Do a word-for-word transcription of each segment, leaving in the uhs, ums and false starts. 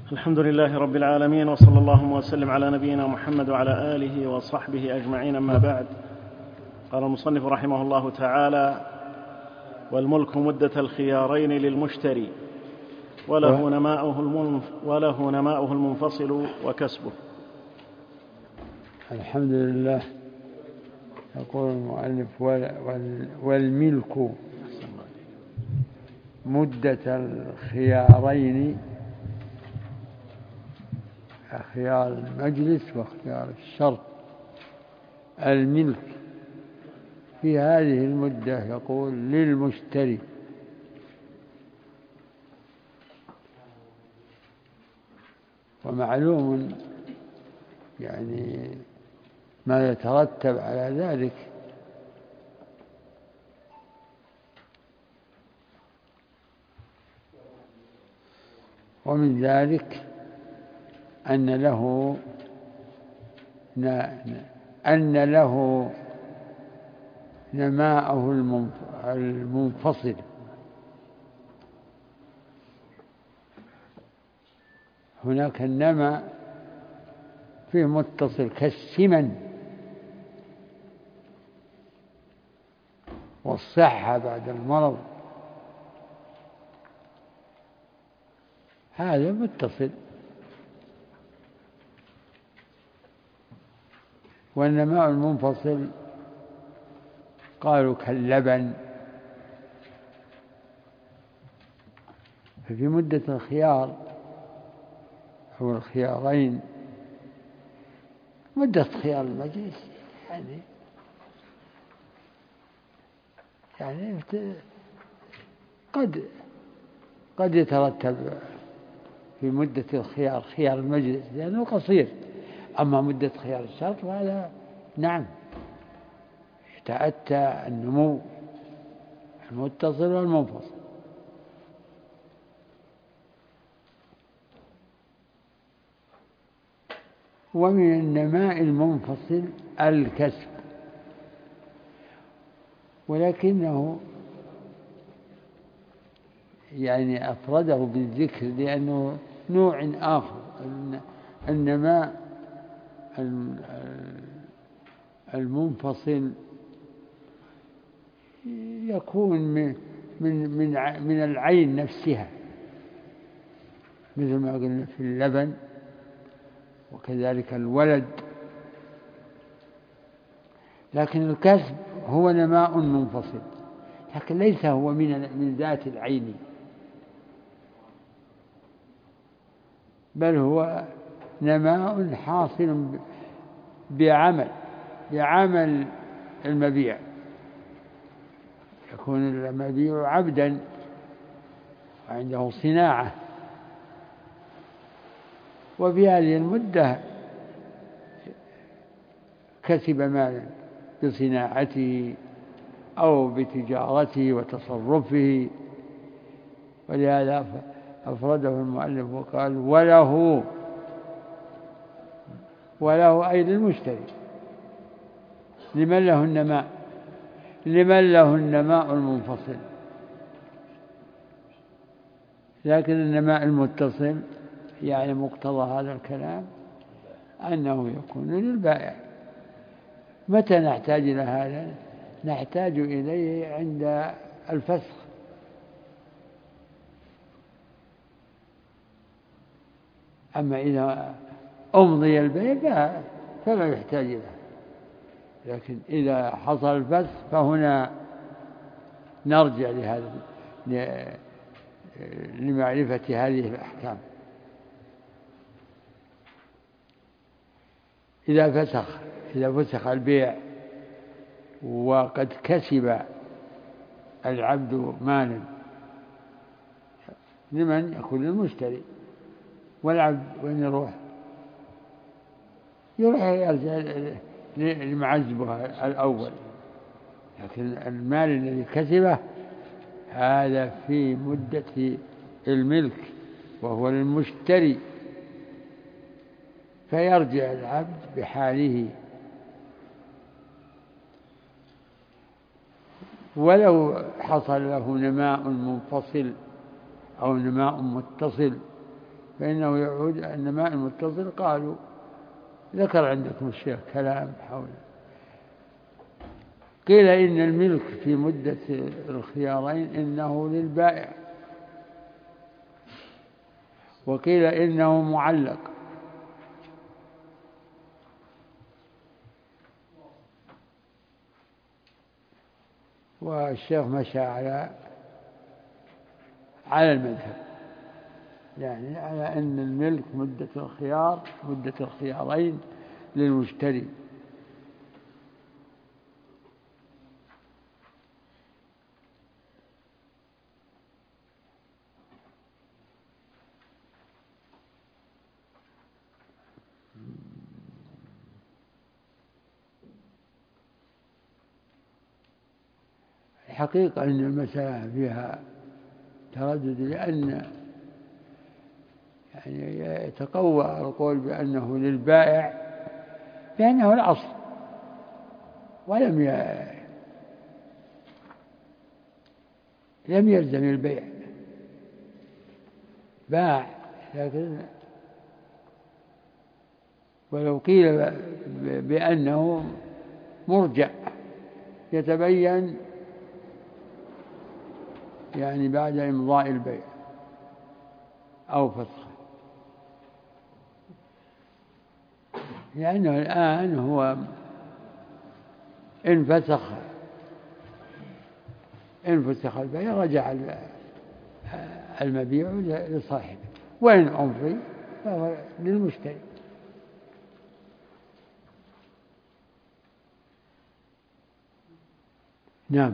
الحمد لله رب العالمين، وصلى الله وسلم على نبينا محمد وعلى آله وصحبه أجمعين. أما بعد، قال المصنف رحمه الله تعالى: والملك مدة الخيارين للمشتري، وله نماؤه, المنف وله نماؤه المنفصل وكسبه. الحمد لله. يقول المؤلف: والملك مدة الخيارين، خيار المجلس وخيار الشرط. الملك في هذه المدة يقول للمشتري، ومعلوم يعني ما يترتب على ذلك. ومن ذلك أن له أن له نماءه المنفصل. هناك النماء فيه متصل كالسمن والصحة بعد المرض، هذا متصل. والنماء المنفصل قالوا كاللبن. ففي مدة الخيار أو الخيارين، مدة خيار المجلس يعني يعني قد قد يترتب في مدة الخيار خيار المجلس لأنه قصير. أما مدة خيار الشرط فهذا نعم يتأتى النمو المتصل والمنفصل. ومن النماء المنفصل الكسب، ولكنه يعني أفرده بالذكر لأنه نوع آخر. النماء المنفصل يكون من من من العين نفسها، مثل ما قلنا في اللبن، وكذلك الولد. لكن الكسب هو نماء منفصل، لكن ليس هو من من ذات العين، بل هو نماء حاصل بعمل بعمل المبيع. يكون المبيع عبدا وعنده صناعة، وفي هذه المدة كسب مالا بصناعته أو بتجارته وتصرفه. ولهذا أفرده المؤلف وقال: وله وله أي للمشتري. لمن له النماء؟ لمن له النماء المنفصل. لكن النماء المتصل يعني مقتضى هذا الكلام أنه يكون للبائع. متى نحتاج إلى هذا؟ نحتاج إليه عند الفسخ. أما إذا أمضي البيع فلا يحتاج إليه، لكن إذا حصل الفسخ فهنا نرجع لهذا لمعرفة هذه الأحكام. إذا فسخ إذا فسخ البيع وقد كسب العبد مالا، لمن؟ يكون للمشتري. والعبد وين يروح؟ يروح يرجع لمعزبه الأول. لكن المال الذي كسبه هذا في مدة الملك وهو للمشتري، فيرجع العبد بحاله. ولو حصل له نماء منفصل أو نماء متصل فإنه يعود النماء المتصل. قالوا ذكر عندكم الشيخ كلام حول. قيل إن الملك في مدة الخيارين إنه للبائع، وقيل إنه معلق. والشيخ مشى على على المذهب، يعني على أن الملك مدة الخيار مدة الخيارين للمشتري. الحقيقة أن المسألة فيها تردد، لأن يعني يتقوى القول بأنه للبائع لأنه الأصل، ولم ي... لم يلزم البيع، باع. لكن ولو قيل بأنه مرجع يتبين يعني بعد إمضاء البيع أو فسخه، لأنه الآن هو إن فسخ إن فسخ البيع رجع المبيع لصاحبه، وإن أمضي فهو للمشتري. نعم.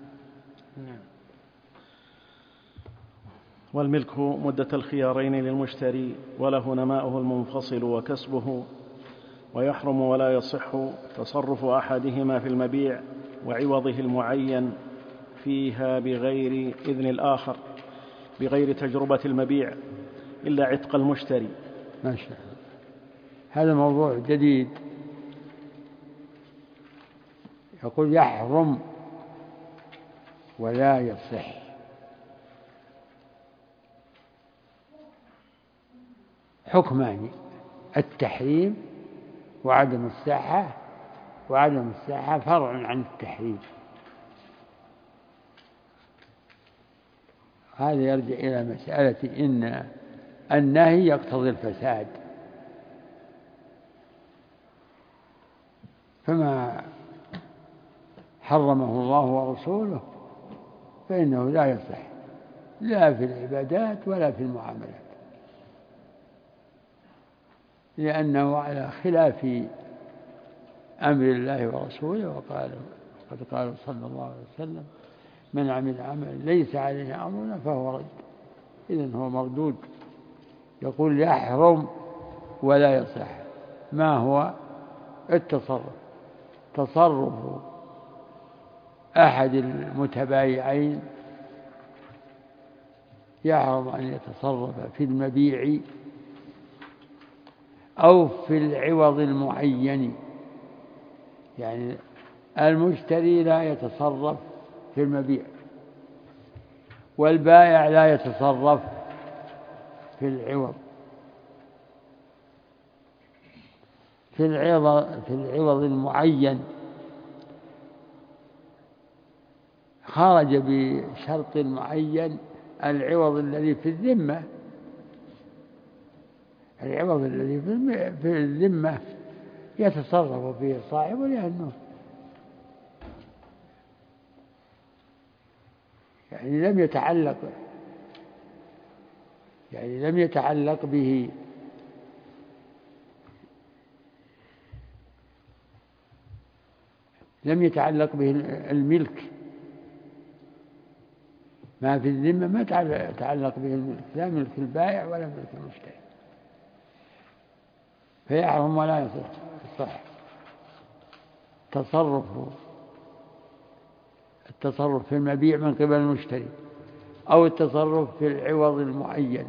والملك مدة الخيارين للمشتري، وله نماؤه المنفصل وكسبه، ويحرم ولا يصح تصرف أحدهما في المبيع وعوضه المعين فيها بغير إذن الآخر، بغير تجربة المبيع، إلا عتق المشتري. ما شاء الله. هذا موضوع جديد. يقول يحرم ولا يصح. حكمان: التحريم وعدم الصحة، وعدم الصحة فرع عن التحريم. هذا يرجع إلى مسألة إن النهي يقتضي الفساد، فما حرمه الله ورسوله فإنه لا يصح، لا في العبادات ولا في المعاملات، لأنه على خلاف أمر الله ورسوله. وقال قد قال صلى الله عليه وسلم: من عمل عمل ليس عليه أمرنا فهو رد. إذن هو مردود. يقول يحرم ولا يصح. ما هو التصرف؟ تصرف أحد المتبايعين يحرم أن يتصرف في المبيع أو في العوض المعين. يعني المشتري لا يتصرف في المبيع، والبائع لا يتصرف في العوض. في العوض في العوض المعين خرج بشرط معين: العوض الذي في الذمة. العوض الذي في الذمة يتصرف فيه صاحبه، لأنه يعني لم يتعلق يعني لم يتعلق به لم يتعلق به الملك. ما في الذمة ما يتعلق به الملك، لا ملك البائع ولا ملك المشتري، فيحرم ولا يصح الصح تصرفه التصرف في المبيع من قبل المشتري أو التصرف في العوض المعين.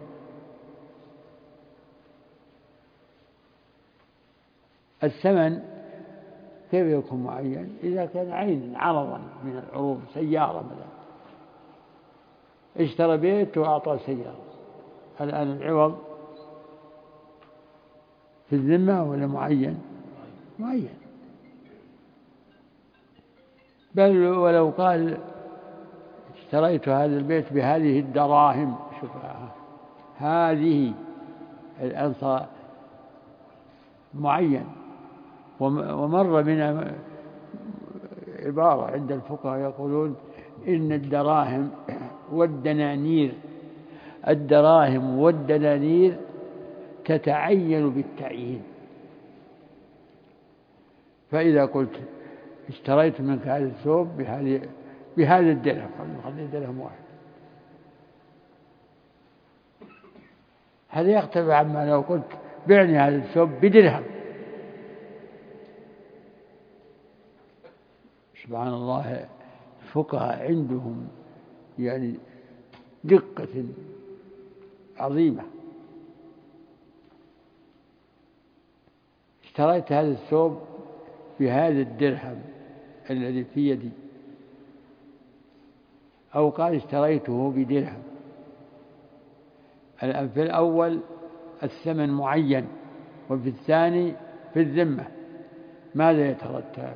الثمن كيف يكون معين؟ إذا كان عين عرضا من العروض، سيارة مثلا، اشترى بيت وأعطى سيارة، الآن العوض في الذمة ولا معين؟ معين. بل ولو قال اشتريت هذا البيت بهذه الدراهم، شوف هذه الأنصار معين. ومر بنا عبارة عند الفقهاء يقولون إن الدراهم والدنانير الدراهم والدنانير تتعين بالتعيين. فإذا قلت اشتريت منك هذا الثوب بهذه بهذا الدرهم، خلي درهم واحد، هذا يختلف عما لو قلت بعني هذا الثوب بدرهم. سبحان الله، الفقهاء عندهم يعني دقة عظيمة. اشتريت هذا الثوب بهذا الدرهم الذي في يدي، أو قال اشتريته بدرهم. الآن في الأول الثمن معين، وفي الثاني في الذمة، ماذا يترتب؟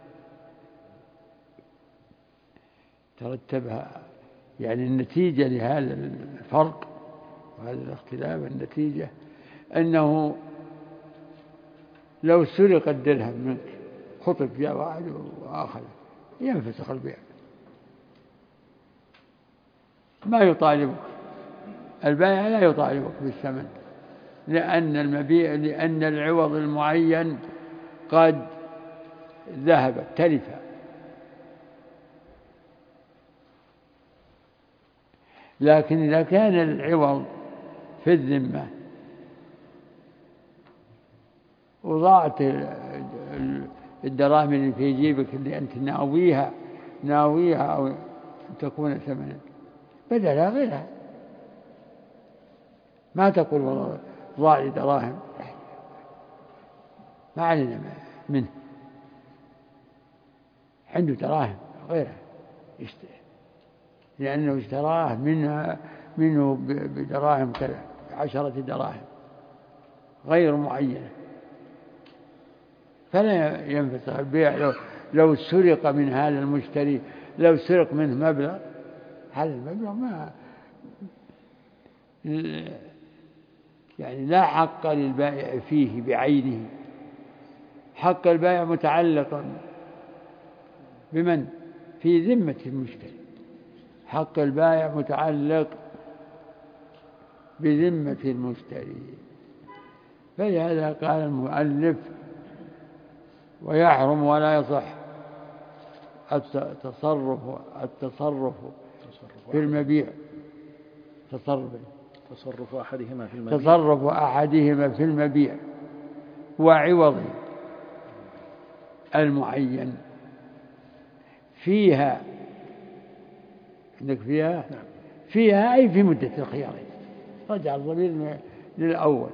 ترتبها يعني النتيجة لهذا الفرق وهذا الاختلاف، النتيجة أنه لو سرق الدرهم منك خطف جاء واحد وآخر ينفسخ البيع، ما يطالبك البائع، لا يطالبك بالثمن، لأن المبيع لأن العوض المعين قد ذهب تلف. لكن إذا كان العوض في الذمة وضاعت الدراهم اللي في جيبك اللي أنت ناويها ناويها أو تكون ثمنا بدلها غيرها، ما تقول والله ضاع لي دراهم ما علينا منه، عنده دراهم غيرها لأنه اشتراه منها منه بدراهم كذا، عشرة دراهم غير معينة، فلا ينفسخ البيع. لو, لو سرق من هذا المشتري، لو سرق منه مبلغ، هذا المبلغ ما يعني لا حق للبائع فيه بعينه، حق البائع متعلق بمن؟ في ذمة المشتري، حق البائع متعلق بذمة المشتري. فلهذا قال المؤلف ويحرم ولا يصح التصرف التصرف في المبيع تصرف تصرف أحدهما في المبيع تصرف أحدهما في المبيع وعوضه المعين فيها، عندك فيها نعم. فيها أي في مدة الخيار، رجع الضمير للأول.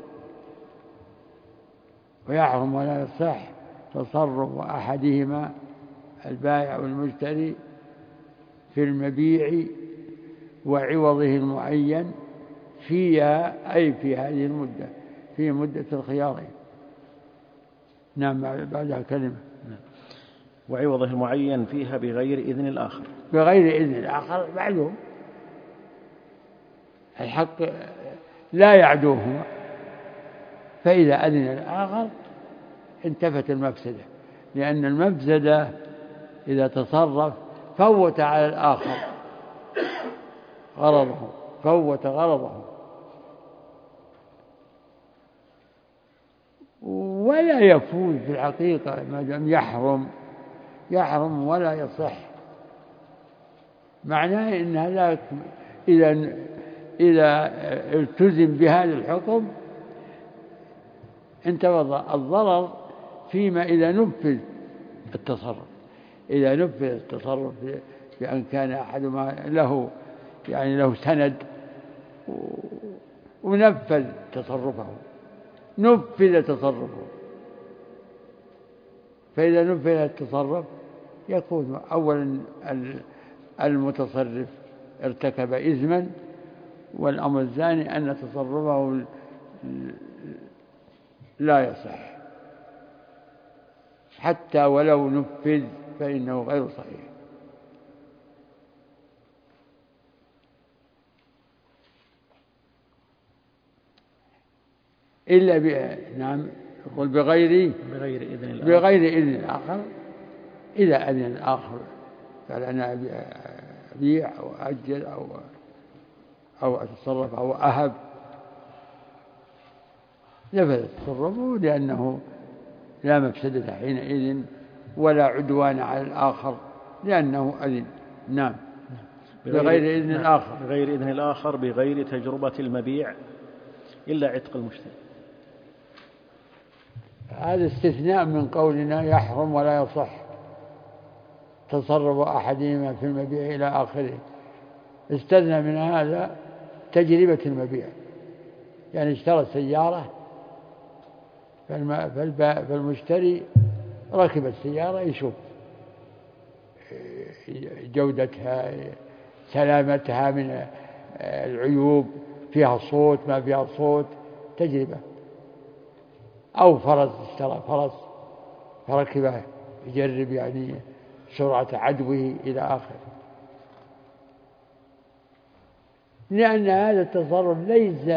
ويحرم ولا يصح تصرف أحدهما البائع والمشتري في المبيع وعوضه المعين فيها أي في هذه المدة، في مدة الخيار. نعم بعدها كلمة نعم. وعوضه المعين فيها بغير إذن الآخر، بغير إذن الآخر معلوم، الحق لا يعدوهما، فإذا أذن الآخر انتفت المفسدة، لأن المفسدة إذا تصرف فوت على الآخر غرضه، فوت غرضه، ولا يفوز في الحقيقة ما دام يحرم يحرم ولا يصح. معناه إن هذا إذا إذا التزم بهذا الحكم انتفض الضرر فيما إذا نفذ التصرف، إذا نفذ التصرف بأن كان أحدهما له يعني له سند ونفذ تصرفه، نفذ تصرفه، فإذا نفذ التصرف يكون أولا المتصرف ارتكب إثما، والأمر الثاني أن تصرفه لا يصح، حتى ولو نفذ فإنه غير صحيح. إلا ب... نعم يقول بغير بغير إذن الآخر بغير إذن الآخر. إذا أذن الآخر قال أنا أبيع أو أجل أو أو أتصرف أو أهب نفذ تصرفه، لأنه لا مفسدة حينئذ ولا عدوان على الآخر لأنه أذن. نعم بغير إذن الآخر بغير إذن الآخر بغير تجربة المبيع إلا عتق المشتري. هذا استثناء من قولنا يحرم ولا يصح تصرف أحدهما في المبيع إلى آخره. استثنى من هذا تجربة المبيع، يعني اشترى سيارة فالمشتري ركب السيارة يشوف جودتها سلامتها من العيوب، فيها صوت ما فيها صوت، تجربة. أو فرس، اشترى فرس فركبه يجرب يعني سرعة عدوه إلى آخره. لأن هذا التصرف ليس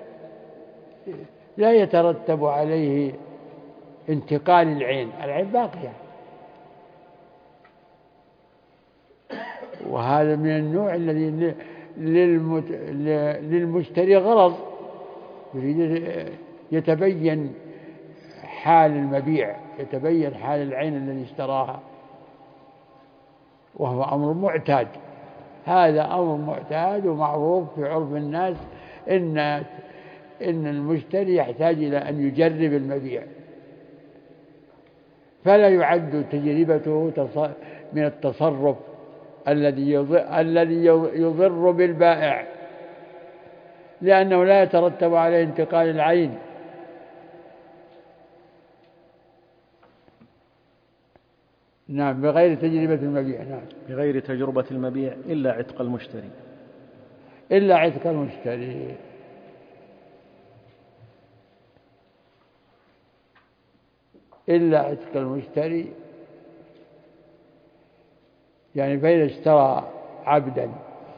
لا يترتب عليه انتقال العين، العين باقية، وهذا من النوع الذي للمشتري غرض، يريد يتبين حال المبيع، يتبين حال العين الذي اشتراها، وهو أمر معتاد. هذا أمر معتاد ومعروف في عرف الناس إن إن المشتري يحتاج إلى أن يجرب المبيع، فلا يعد تجربته من التصرف الذي الذي يضر بالبائع، لأنه لا يترتب عليه انتقال العين. نعم بغير تجربة المبيع. نعم بغير تجربة المبيع إلا عتق المشتري إلا عتق المشتري. إلا عتق المشتري يعني فإذا اشترى عبدا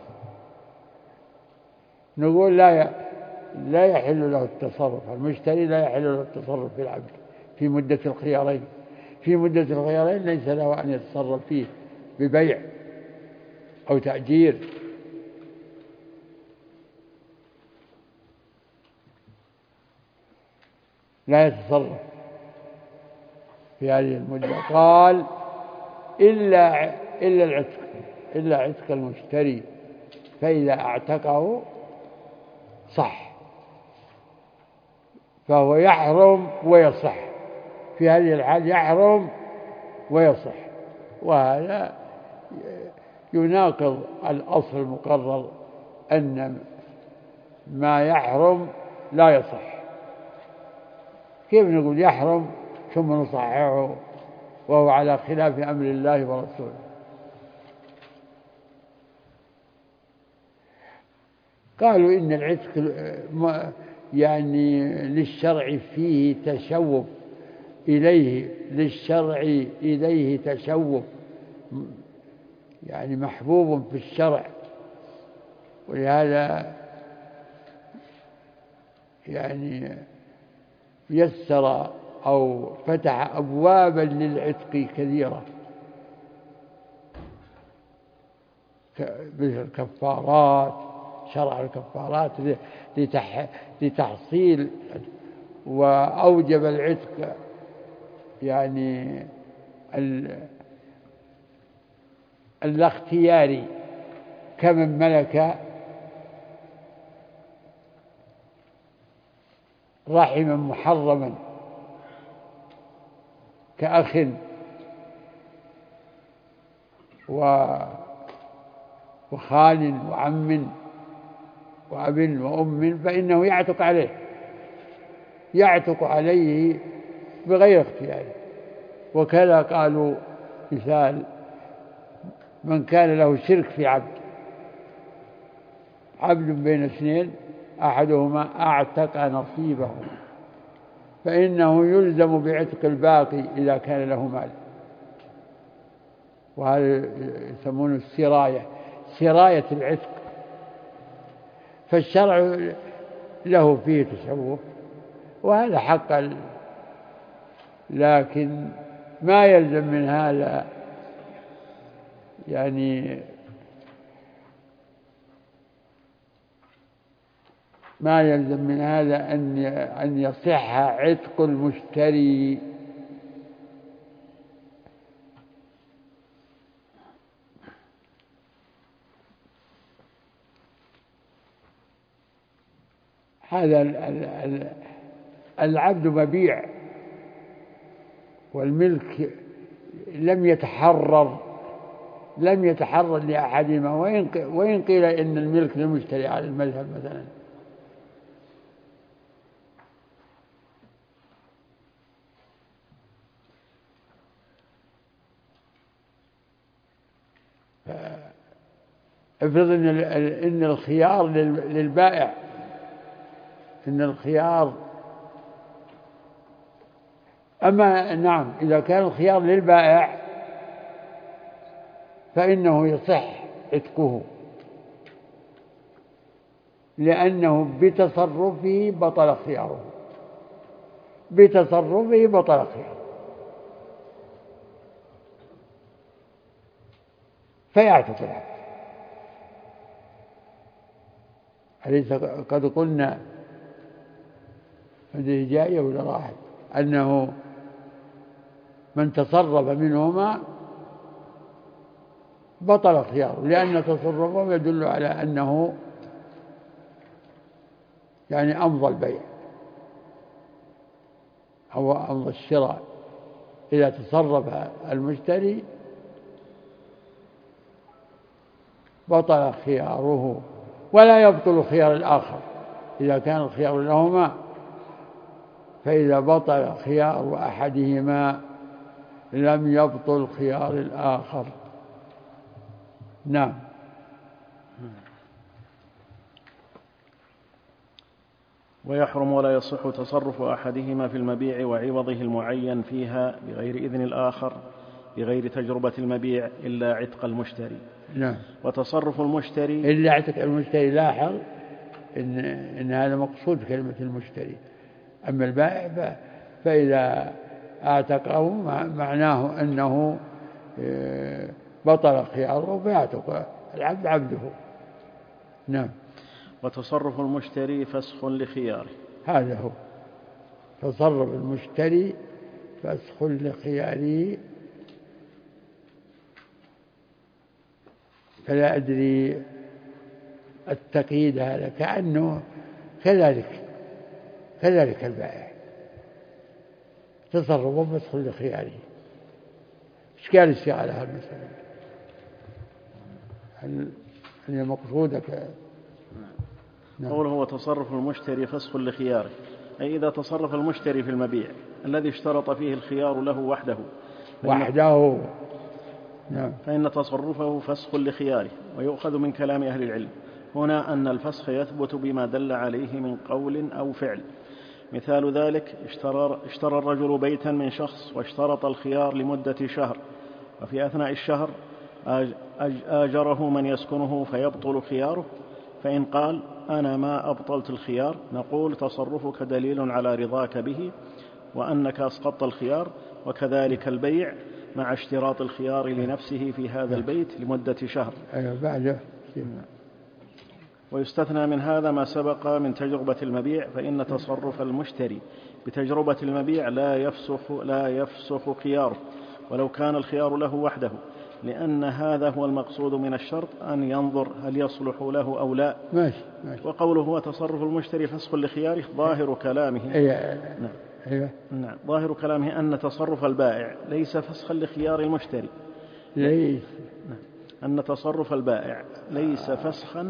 نقول لا لا يحل له التصرف، المشتري لا يحل له التصرف في العبد في مدة الخيارين. في مدة الخيارين ليس له أن يتصرف فيه ببيع أو تأجير. لا يتصرف في هذه المدة. قال إلا إلا العتق إلا عتق المشتري، فإذا اعتقه صح، فهو يحرم ويصح. في هذه الحال يحرم ويصح، وهذا يناقض الأصل المقرر أن ما يحرم لا يصح. كيف نقول يحرم ثم نصححه وهو على خلاف أمر الله ورسوله؟ قالوا إن العتق يعني للشرع فيه تشوف إليه، للشرع إليه تشوف، يعني محبوب في الشرع، ولهذا يعني يسر أو فتح أبوابا للعتق كثيرة، مثل الكفارات، شرع الكفارات لتحصيل، وأوجب العتق يعني الاختياري كمن ملك رحما محرما كأخ وخال وعم وأب وأم، فإنه يعتق عليه يعتق عليه بغير اختياره. وكذا قالوا مثال من كان له شرك في عبد عبد بين اثنين أحدهما أعتق نصيبه فإنه يلزم بعتق الباقي إذا كان له مال، وهذا يسمونه السراية، سراية العتق. فالشرع له فيه تصرف وهذا حق، لكن ما يلزم من هذا يعني ما يلزم من هذا أن أن يصح عتق المشتري. هذا العبد مبيع والملك لم يتحرر لم يتحرر لأحدهما، وإن قيل إن الملك للمشتري على المذهب مثلا. افرض إن إن الخيار للبائع، إن الخيار أما نعم إذا كان الخيار للبائع فإنه يصح عتقه، لأنه بتصرفه بطل خياره، بتصرفه بطل خياره، فيعتق العبد. أليس قد قلنا هذه جاية ولا راحت أنه من تصرف منهما بطل خياره، لأن تصرفه يدل على أنه يعني أمضى البيع أو أمضى الشراء. إذا تصرف المشتري بطل خياره، ولا يبطل خيار الآخر إذا كان الخيار لهما، فإذا بطل خيار أحدهما لم يبطل خيار الآخر. نعم. ويحرم ولا يصح تصرف أحدهما في المبيع وعوضه المعين فيها بغير إذن الآخر بغير تجربة المبيع إلا عتق المشتري. نعم. وتصرف المشتري إلا عتق المشتري. لاحظ إن, إن هذا مقصود كلمة المشتري. أما البائع فإذا اعتقه معناه أنه بطل خياره فيعتق العبد عبده. نعم. وتصرف المشتري فسخ لخياره. هذا هو تصرف المشتري فسخ لخياره. فلا أدري التقييد هذا كأنه كذلك كذلك البائع تصرف فسخ لخياره. إشكال الشيء على هذا المسألة، هل هي مقصودة؟ نعم. قوله هو تصرف المشتري فسخ لخياره، أي إذا تصرف المشتري في المبيع الذي اشترط فيه الخيار له وحده وحده نعم. فإن تصرفه فسخ لخياره. ويؤخذ من كلام أهل العلم هنا أن الفسخ يثبت بما دل عليه من قول أو فعل. مثال ذلك اشترى, اشترى الرجل بيتا من شخص واشترط الخيار لمدة شهر، وفي أثناء الشهر آجره من يسكنه فيبطل خياره. فإن قال أنا ما أبطلت الخيار نقول تصرفك دليل على رضاك به وأنك أسقطت الخيار، وكذلك البيع مع اشتراط الخيار لنفسه في هذا البيت لمدة شهر. ويستثنى من هذا ما سبق من تجربة المبيع، فإن تصرف المشتري بتجربة المبيع لا يفسخ لا يفسخ خياره ولو كان الخيار له وحده، لأن هذا هو المقصود من الشرط أن ينظر هل يصلح له أو لا. ماشي ماشي. وقوله هو تصرف المشتري فسخ لخياره ظاهر كلامه أيه. نعم. أيه. نعم. ظاهر كلامه أن تصرف البائع ليس فسخا لخيار المشتري. ليس. نعم. أن تصرف البائع ليس فسخا.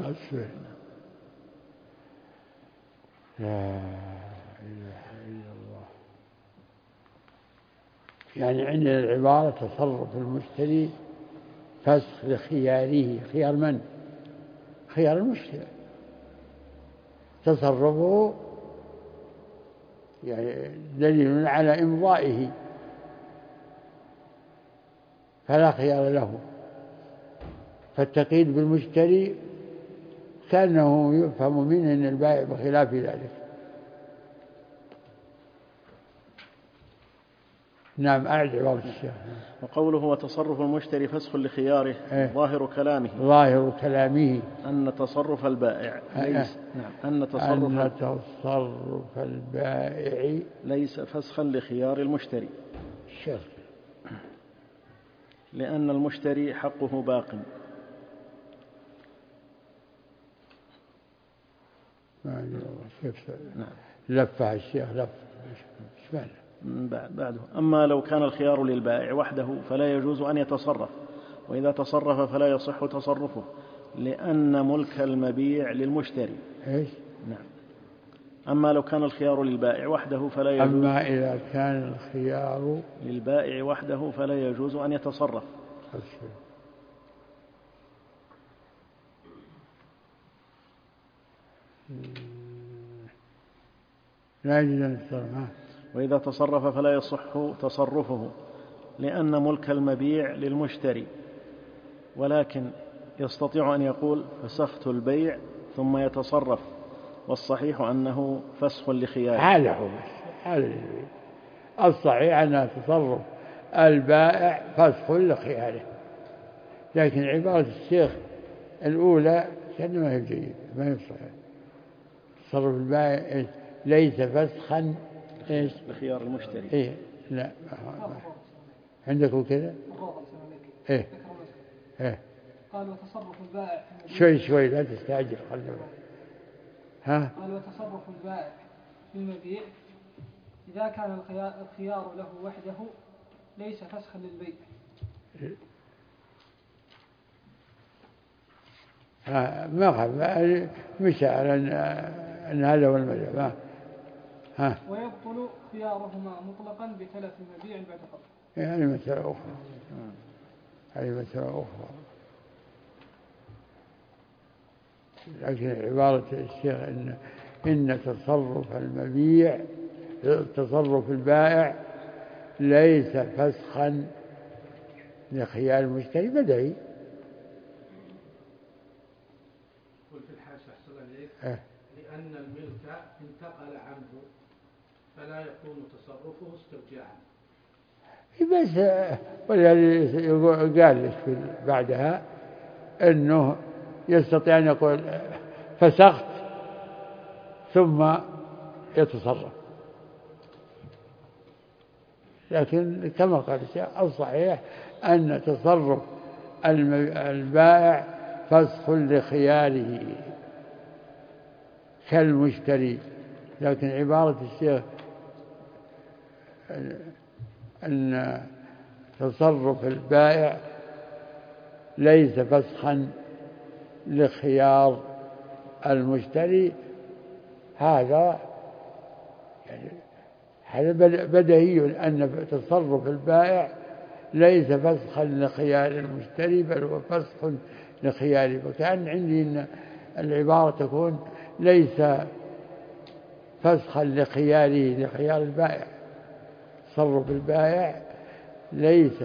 لا إله إلا الله. يعني عندنا العبارة تصرف المشتري فسخ لخياره. خيار من؟ خيار المشتري. تصرفه يعني دليل على إمضائه فلا خيار له. فالتقييد بالمشتري كأنه يفهم منه أن البائع بخلاف ذلك. نعم أعد عبارة الشيخ. وقوله وتصرف المشتري فسخ لخياره إيه؟ ظاهر كلامه ظاهر كلامه أن تصرف البائع ليس إيه؟ نعم أن تصرف أن تصرف البائع ليس فسخا لخيار المشتري الشرط لأن المشتري حقه باق. ما أدري والله كيف نعم. لفها الشيخ لف إيش بعد بعده. أما لو كان الخيار للبائع وحده فلا يجوز أن يتصرف، وإذا تصرف فلا يصح تصرفه لأن ملك المبيع للمشتري. إيش؟ نعم. أما لو كان الخيار للبائع وحده فلا يجوز أما إذا كان الخيار للبائع وحده فلا يجوز أن يتصرف. لا يجوز أن يتصرف. وإذا تصرف فلا يصح تصرفه لأن ملك المبيع للمشتري، ولكن يستطيع أن يقول فسخت البيع ثم يتصرف، والصحيح أنه فسخ لخياره. هذا هو هذا الصحيح أنه تصرف البائع فسخ لخياره، لكن عبارة الشيخ الأولى كان ما هي جيدة ما هي صحيح. تصرف البائع ليس فسخا إيش؟ لخيار المشتري. إيه لا عندكم كذا إيه إيه قال وتصرف البائع شوي شوي لا تستعجل خلنا. ها قال وتصرف البائع في المبيع إذا كان الخيار له وحده ليس فسخا للبيع. ها ما خف مشى على أن هذا هو المذهب. ها ويبطل خيارهما مطلقا بتلف المبيع بعد قبض. هذه مسألة أخرى. هذه مسألة أخرى. لكن عبارة الشيخ إن إن تصرف المبيع تصرف البائع ليس فسخا لخيار المشتري بدعي. قل في الحاشية أحسن عليك أه. لأن الملك انتقل عنه فلا يكون تصرفه استرجاعا. بس ولذلك قال لك بعدها أنه يستطيع أن يقول فسخت ثم يتصرف، لكن كما قال الشيخ الصحيح أن تصرف البائع فسخ لخياره كالمشتري. لكن عبارة الشيخ أن تصرف البائع ليس فسخا لخيار المشتري هذا يعني هذا بديهي أن تصرف البائع ليس فسخا لخيار المشتري بل هو فسخ لخياره. وكأن عندي أن العبارة تكون ليس فسخا لخياره لخيار البائع. تصرف البائع ليس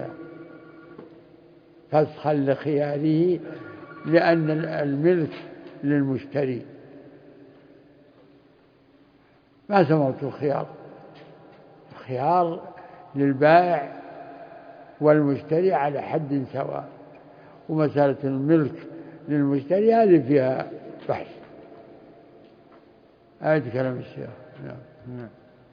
فسخا لخياره لأن الملك للمشتري. ما سمعت الخيار الخيار للبائع والمشتري على حد سواء، ومسألة الملك للمشتري هذه فيها بحث. هذا كلام الشيخ. نعم. نعم.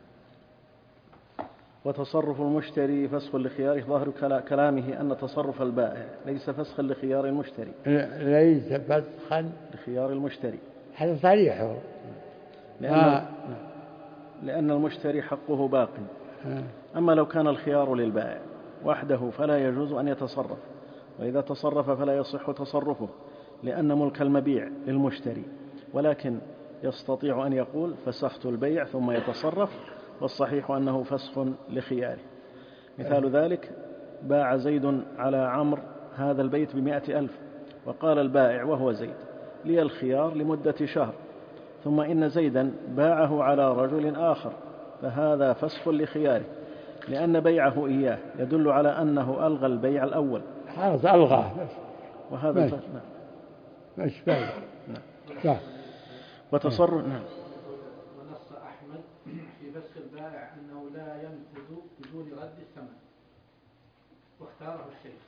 وتصرف المشتري فسخ لخياره ظاهر كلامه أن تصرف البائع ليس فسخا لخيار المشتري ليس فسخا لخيار المشتري. هذا صريح. لأن, آه. لأن المشتري حقه باق. أما لو كان الخيار للبائع وحده فلا يجوز أن يتصرف، وإذا تصرف فلا يصح تصرفه لأن ملك المبيع للمشتري، ولكن يستطيع أن يقول فسخت البيع ثم يتصرف، والصحيح أنه فسخ لخياره. مثال ذلك باع زيد على عمرو هذا البيت بمائة ألف، وقال البائع وهو زيد لي الخيار لمدة شهر، ثم إن زيدا باعه على رجل آخر فهذا فسخ لخياره، لأن بيعه إياه يدل على أنه ألغى البيع الأول. خلاص ألغاه بس. وهذا بس بس بس نعم. وتصرف نعم. ونص أحمد في فسخ البائع أنه لا ينفذ بدون رد الثمن، واختاره الشيخ.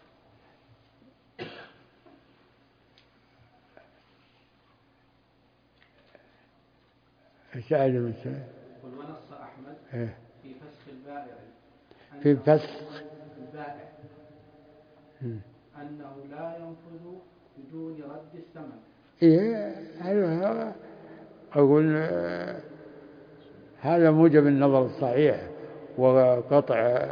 سعد بن سعيد. ونص أحمد إيه؟ في فسخ البائع في فسخ البائع أنه لا ينفذ بدون رد الثمن. إيه هذا أقول هذا موجب النظر الصحيح وقطع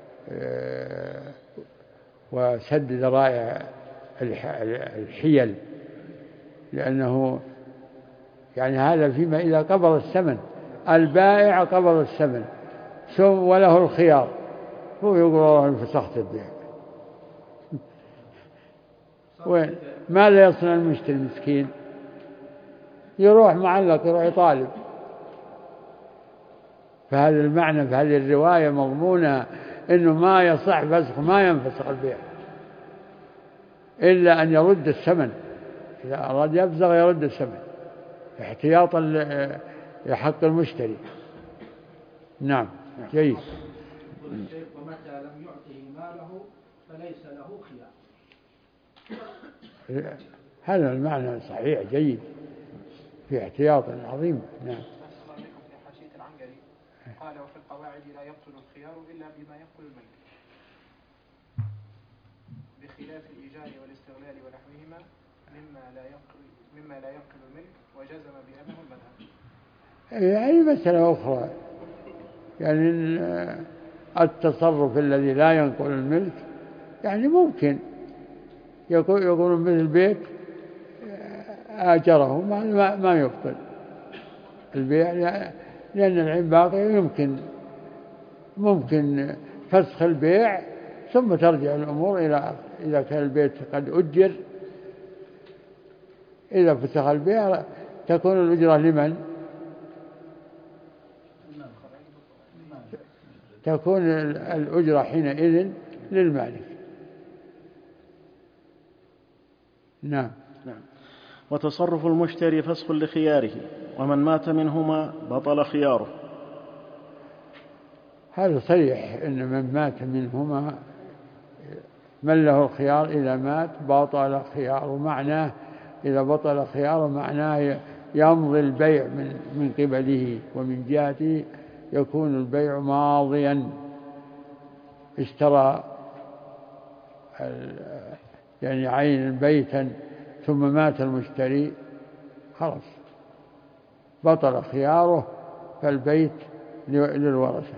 وسد ذرائع الحيل، لأنه يعني هذا فيما إذا قبض الثمن، البائع قبض الثمن ثم وله الخيار، هو يقول والله فسخت البيع. وين ماذا يصنع المشتري المسكين؟ يروح معلق، يروح يطالب. فهذا المعنى في هذه الرواية مضمونة إنه ما يصح فسخ، ما ينفسخ البيع إلا أن يرد الثمن، إذا أراد يفسخ يرد الثمن احتياطا لحق المشتري. نعم جيد. ومتى لم يعطه ماله فليس له خيار. هذا المعنى صحيح جيد، في احتياط عظيم. نعم. في حاشية العنقري قال وفي القواعد لا يبطل الخيار إلا بما ينقل الملك، بخلاف الإيجار والاستغلال ونحوهما مما لا ينقل مما لا ينقل الملك، وجزم بأنه المذهب. يعني مسألة أخرى، يعني التصرف الذي لا ينقل الملك يعني ممكن يقول يقول مثل بيت آجره ما ما يبطل البيع، لأن العين باقي، يمكن ممكن فسخ البيع ثم ترجع الأمور إلى إذا كان البيت قد أجر. إذا فسخ البيع تكون الأجرة لمن؟ تكون الأجرة حينئذ للمالك. نعم. نعم. وتصرف المشتري فسخ لخياره، ومن مات منهما بطل خياره. هذا صريح إن من مات منهما من له الخيار إذا مات بطل خياره، معناه إذا بطل خياره معناه يمضي البيع من من قبله، ومن جهته يكون البيع ماضيا. اشترى يعني عين بيتا ثم مات المشتري، خلاص بطل خياره، فالبيت للورثة،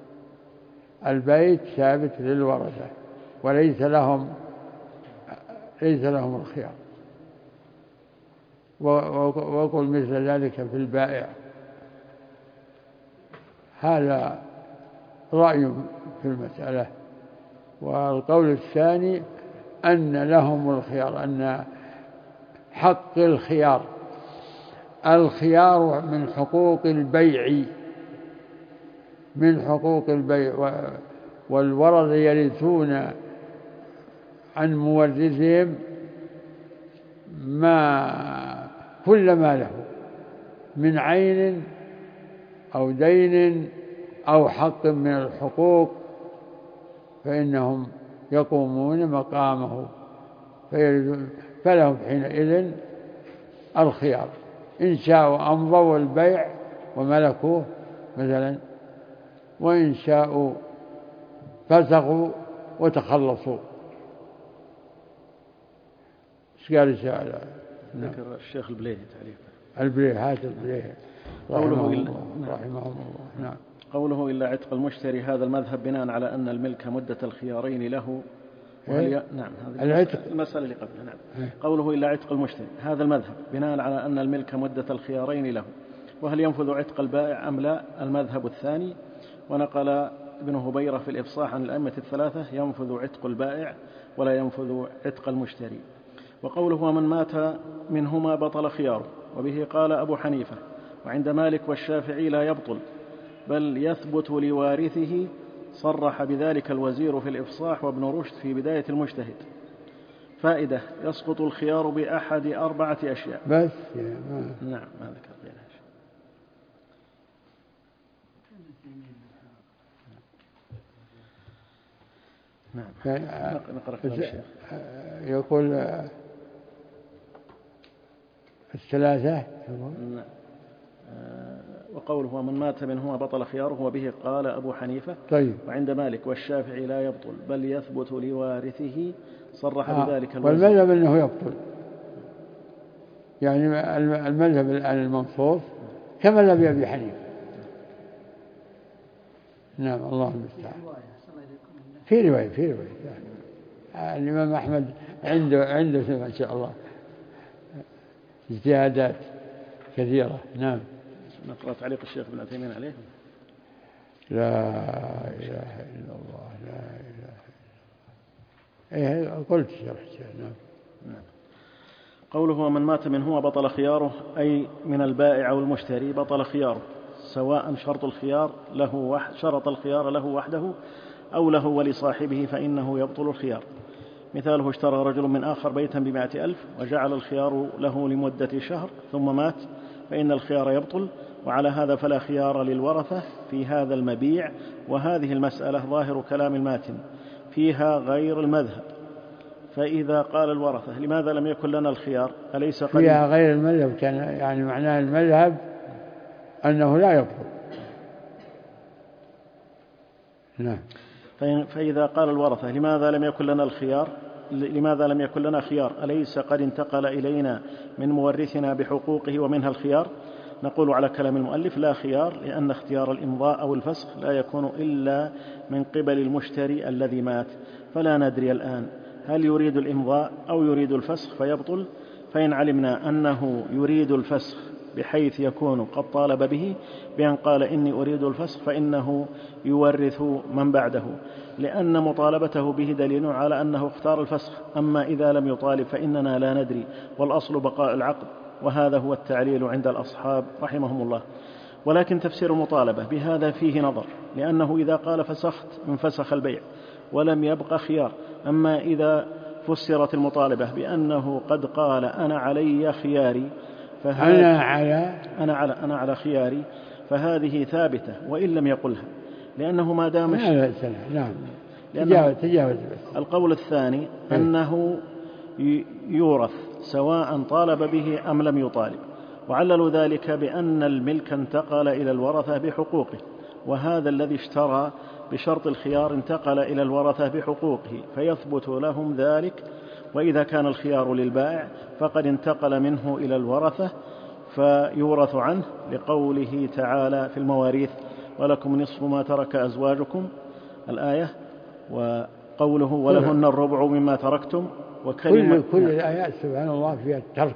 البيت ثابت للورثة وليس لهم ليس لهم الخيار. وقل مثل ذلك في البائع. هذا رأي في المسألة. والقول الثاني أن لهم الخيار، أن حق الخيار الخيار من حقوق البيع من حقوق البيع والورثة يرثون عن مورثهم ما كل ما له من عين أو دين أو حق من الحقوق، فإنهم يقومون مقامه، فلهم حينئذ الخيار، إن شاءوا أمضوا البيع وملكوه مثلا، وإن شاءوا فسخوا وتخلصوا. ايش قال الشاعر؟ ذكر الشيخ البليهي تعليق البليهي، هذا البليهي قوله إلا رحمه الله. نعم. قوله إلا عتق المشتري، هذا المذهب بناء على أن الملك مدة الخيارين له. إيه؟ نعم، هذه العتق المسألة اللي قبلها. نعم. إيه؟ قوله إلا عتق المشتري، هذا المذهب بناء على أن الملك مدة الخيارين له، وهل ينفذ عتق البائع أم لا؟ المذهب الثاني. ونقل ابن هبيرة في الإفصاح عن الأئمة الثلاثة ينفذ عتق البائع ولا ينفذ عتق المشتري. وقوله ومن مات منهما بطل خياره، وبه قال أبو حنيفة، وعند مالك والشافعي لا يبطل، بل يثبت لوارثه، صرح بذلك الوزير في الإفصاح وابن رشد في بداية المجتهد. فائدة: يسقط الخيار بأحد أربعة أشياء. بس ما. نعم ما ذكر غيرها. نعم نقرأ كلام الشيخ. يقول الثلاثة. نعم. وقوله ومن مات منهما بطل خياره وبه قال أبو حنيفة. طيب. وعند مالك والشافعي لا يبطل بل يثبت لوارثه، صرح آه. بذلك الوزير. والمذهب أنه يبطل، يعني المذهب الآن المنصوص كمذهب أبي حنيفة. نعم الله المستعان. في رواية في رواية الإمام أحمد عنده عنده ما شاء الله اجتهادات كثيرة. نعم. نقرأ تعليق الشيخ ابن عثيمين عليه. لا إله إلا الله لا إله إلا الله. إيه قلت شرح. نعم. نعم. قوله ومن مات منهما بطل خياره، أي من البائع أو المشتري بطل خياره، سواء شرط الخيار له وحد شرط الخيار له وحده أو له ولصاحبه فإنه يبطل الخيار. مثاله: اشترى رجل من آخر بيتا بمائة ألف وجعل الخيار له لمدة شهر ثم مات، فإن الخيار يبطل، وعلى هذا فلا خيار للورثة في هذا المبيع. وهذه المسألة ظاهر كلام الماتن فيها غير المذهب. فإذا قال الورثة لماذا لم يكن لنا الخيار أليس قد فيها غير المذهب كان يعني معناه المذهب أنه لا يبطل. نعم. فإذا قال الورثة لماذا لم يكن لنا الخيار لماذا لم يكن لنا خيار أليس قد انتقل إلينا من مورثنا بحقوقه ومنها الخيار؟ نقول على كلام المؤلف: لا خيار، لأن اختيار الإمضاء أو الفسخ لا يكون إلا من قبل المشتري الذي مات، فلا ندري الآن هل يريد الإمضاء أو يريد الفسخ فيبطل. فإن علمنا أنه يريد الفسخ بحيث يكون قد طالب به بأن قال إني أريد الفسخ، فإنه يورث من بعده، لأن مطالبته به دليل على أنه اختار الفسخ. أما إذا لم يطالب فإننا لا ندري، والأصل بقاء العقد، وهذا هو التعليل عند الأصحاب رحمهم الله. ولكن تفسير المطالبة بهذا فيه نظر، لأنه إذا قال فسخت انفسخ البيع ولم يبق خيار. أما إذا فسرت المطالبة بأنه قد قال أنا علي خياري أنا على أنا على أنا على خياري فهذه ثابتة وإن لم يقلها، لأنه ما دام نعم تجاوز تجاوز. القول الثاني أنه يورث سواء طالب به أم لم يطالب، وعللوا ذلك بأن الملك انتقل إلى الورثة بحقوقه، وهذا الذي اشترى بشرط الخيار انتقل إلى الورثة بحقوقه، فيثبت لهم ذلك. وإذا كان الخيار للبائع فقد انتقل منه إلى الورثة فيورث عنه، لقوله تعالى في المواريث: ولكم نصف ما ترك أزواجكم، الآية، وقوله ولهن الربع مما تركتم. وكلمة كل, كل الآيات سبحان الله فيها الترك.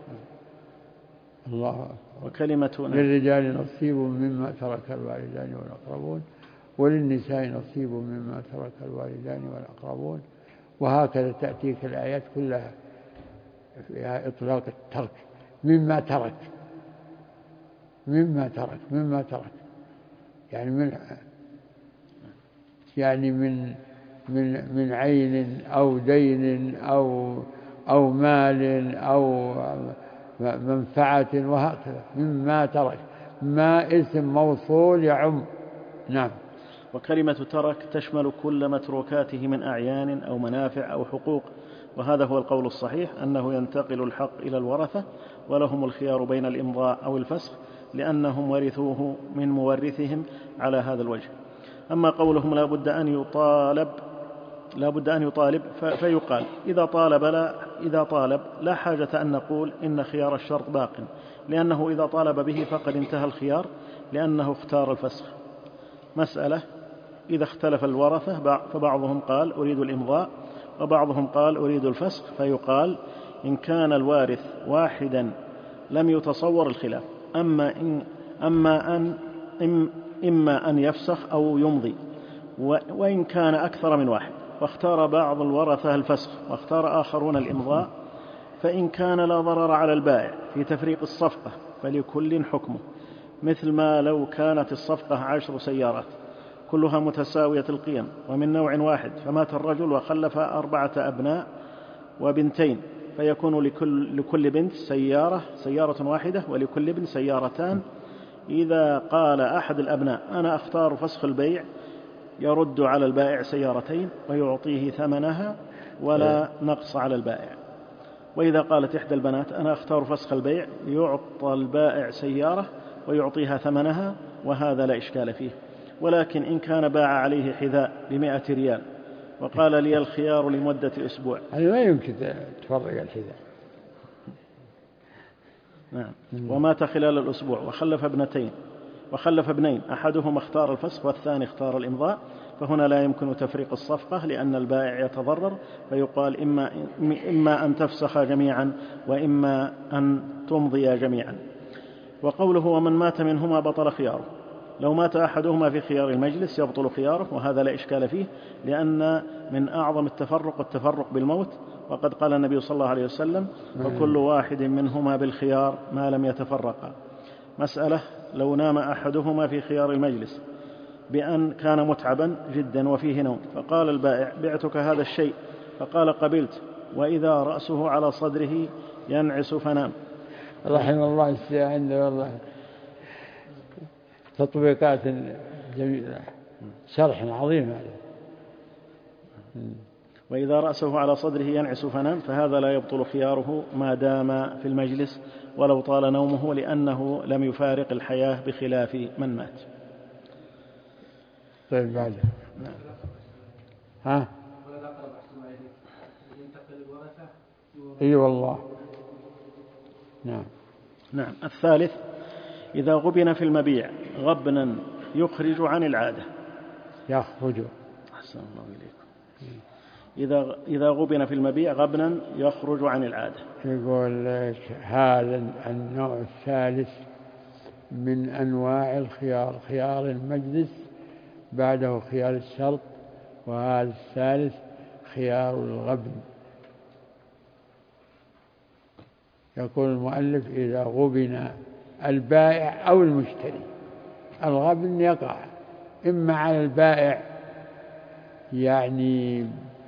الله. وكلمة للرجال نصيب مما ترك الوالدان والأقربون وللنساء نصيب مما ترك الوالدان والأقربون، وهكذا تأتيك الآيات كلها فيها إطلاق الترك. مما ترك مما ترك مما ترك يعني من يعني من من من عين أو دين أو أو مال أو منفعة، وهكذا مما ترك. ما اسم موصول يعم. نعم. وكلمة ترك تشمل كل متروكاته من أعيان أو منافع أو حقوق، وهذا هو القول الصحيح، أنه ينتقل الحق إلى الورثة ولهم الخيار بين الإمضاء أو الفسخ، لأنهم ورثوه من مورثهم على هذا الوجه. أما قولهم لا بد أن يطالب لا بد أن يطالب فيقال إذا طالب لا إذا طالب لا حاجة أن نقول إن خيار الشرط باق، لأنه إذا طالب به فقد انتهى الخيار، لأنه اختار الفسخ. مسألة: إذا اختلف الورثة فبعضهم قال أريد الإمضاء وبعضهم قال أريد الفسخ، فيقال إن كان الوارث واحدا لم يتصور الخلاف، أما إن أما أن إما أن يفسخ أو يمضي، وإن كان أكثر من واحد واختار بعض الورثة الفسخ واختار آخرون الإمضاء، فإن كان لا ضرر على البائع في تفريق الصفقة فلكل حكمه، مثل ما لو كانت الصفقة عشر سيارات كلها متساوية القيم ومن نوع واحد، فمات الرجل وخلف أربعة أبناء وبنتين، فيكون لكل, لكل بنت سيارة سيارة واحدة ولكل ابن سيارتان. إذا قال أحد الأبناء أنا أختار فسخ البيع، يرد على البائع سيارتين ويعطيه ثمنها ولا نقص على البائع. وإذا قالت إحدى البنات أنا أختار فسخ البيع، يعطى البائع سيارة ويعطيها ثمنها، وهذا لا إشكال فيه. ولكن إن كان باع عليه حذاء بمائة ريال وقال لي الخيار لمدة أسبوع، هذا لا يمكن تفرق الحذاء. نعم. ومات خلال الأسبوع وخلف ابنتين وخلف ابنين، أحدهما اختار الفسخ والثاني اختار الإمضاء، فهنا لا يمكن تفريق الصفقة لأن البائع يتضرر، فيقال إما, إما أن تفسخ جميعا وإما أن تمضي جميعا. وقوله ومن مات منهما بطل خياره، لو مات أحدهما في خيار المجلس يبطل خياره، وهذا لا إشكال فيه، لأن من أعظم التفرق التفرق بالموت، وقد قال النبي صلى الله عليه وسلم وكل واحد منهما بالخيار ما لم يتفرقا. مسألة لو نام أحدهما في خيار المجلس بأن كان متعبا جدا وفيه نوم، فقال البائع بعتك هذا الشيء، فقال قبلت، وإذا رأسه على صدره ينعس فنام. رحم الله عنده والله تطبيقات جميلة، شرح عظيم هذا. وإذا رأسه على صدره ينعس فنام، فهذا لا يبطل خياره ما دام في المجلس ولو طال نومه، لأنه لم يفارق الحياة بخلاف من مات. طيب بعد ها اي والله. نعم. نعم. الثالث إذا غبن في المبيع غبنا يخرج عن العادة. يخرج. أحسن الله إليكم. إذا إذا غبن في المبيع غبنا يخرج عن العادة. يقول لك هذا النوع الثالث من أنواع الخيار، خيار المجلس بعده خيار الشرط، وهذا الثالث خيار الغبن. يقول المؤلف إذا غبن البائع أو المشتري. الغبن يقع إما على البائع يعني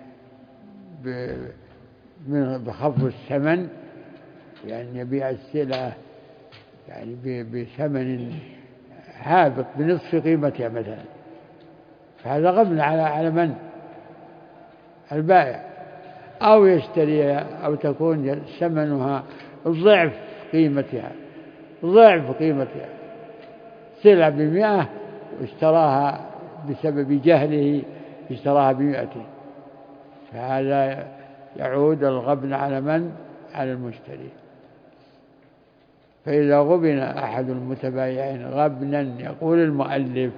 بخفض الثمن، يعني يبيع السلعة يعني بثمن هابط بنصف قيمتها مثلا، فهذا غبن على على من؟ البائع. أو يشتريها أو تكون ثمنها ضعف قيمتها ضعف قيمتها سلعة بمئة واشتراها بسبب جهله اشتراها بمئة، فهذا يعود الغبن على من؟ على المشتري. فإذا غبن أحد المتبايعين غبنا، يقول المؤلف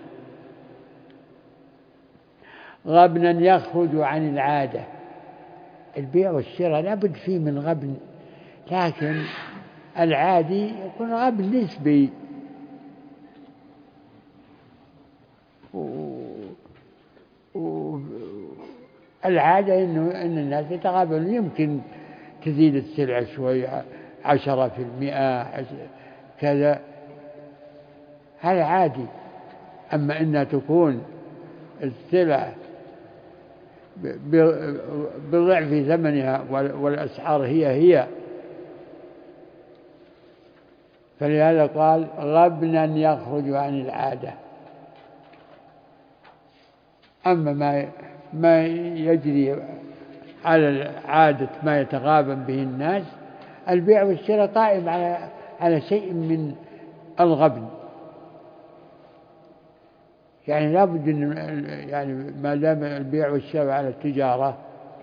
غبنا يخرج عن العادة. البيع والشراء لابد فيه من غبن، لكن العادي يكون غبن نسبي، والعادة إنه إن الناس يتغابنون، يمكن تزيد السلعة شوي عشرة في المئة كذا، هذا عادي. أما إنها تكون السلعة بضعف ثمنها والأسعار هي هي، فلهذا قال غبنا يخرج عن العادة. أما ما ما يجري على عادة ما يتغابن به الناس، البيع والشراء قائم على على شيء من الغبن، يعني لابد إن يعني ما دام البيع والشراء على التجارة،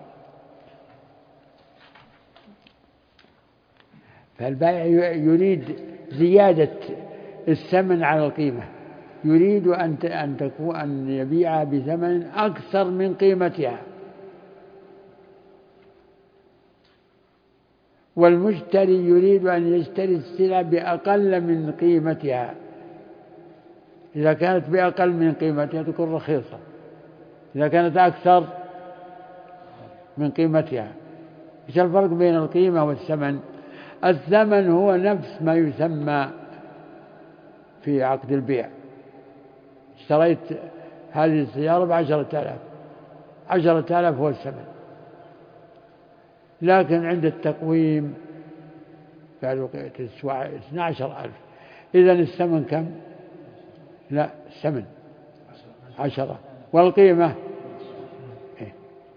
فالبائع يريد زيادة الثمن على القيمة، يريد أن أن تكون أن يبيعها بثمن أكثر من قيمتها، والمشتري يريد أن يشتري السلعة بأقل من قيمتها. إذا كانت بأقل من قيمتها تكون رخيصة، إذا كانت أكثر من قيمتها. إيش الفرق بين القيمة والثمن؟ الثمن هو نفس ما يسمى في في عقد البيع، اشتريت هذه السيارة بعشرة آلاف، عشرة آلاف هو الثمن، لكن عند التقويم قالوا تسوى اثني عشر ألف، إذن الثمن كم؟ لا، الثمن عشرة والقيمة إيه؟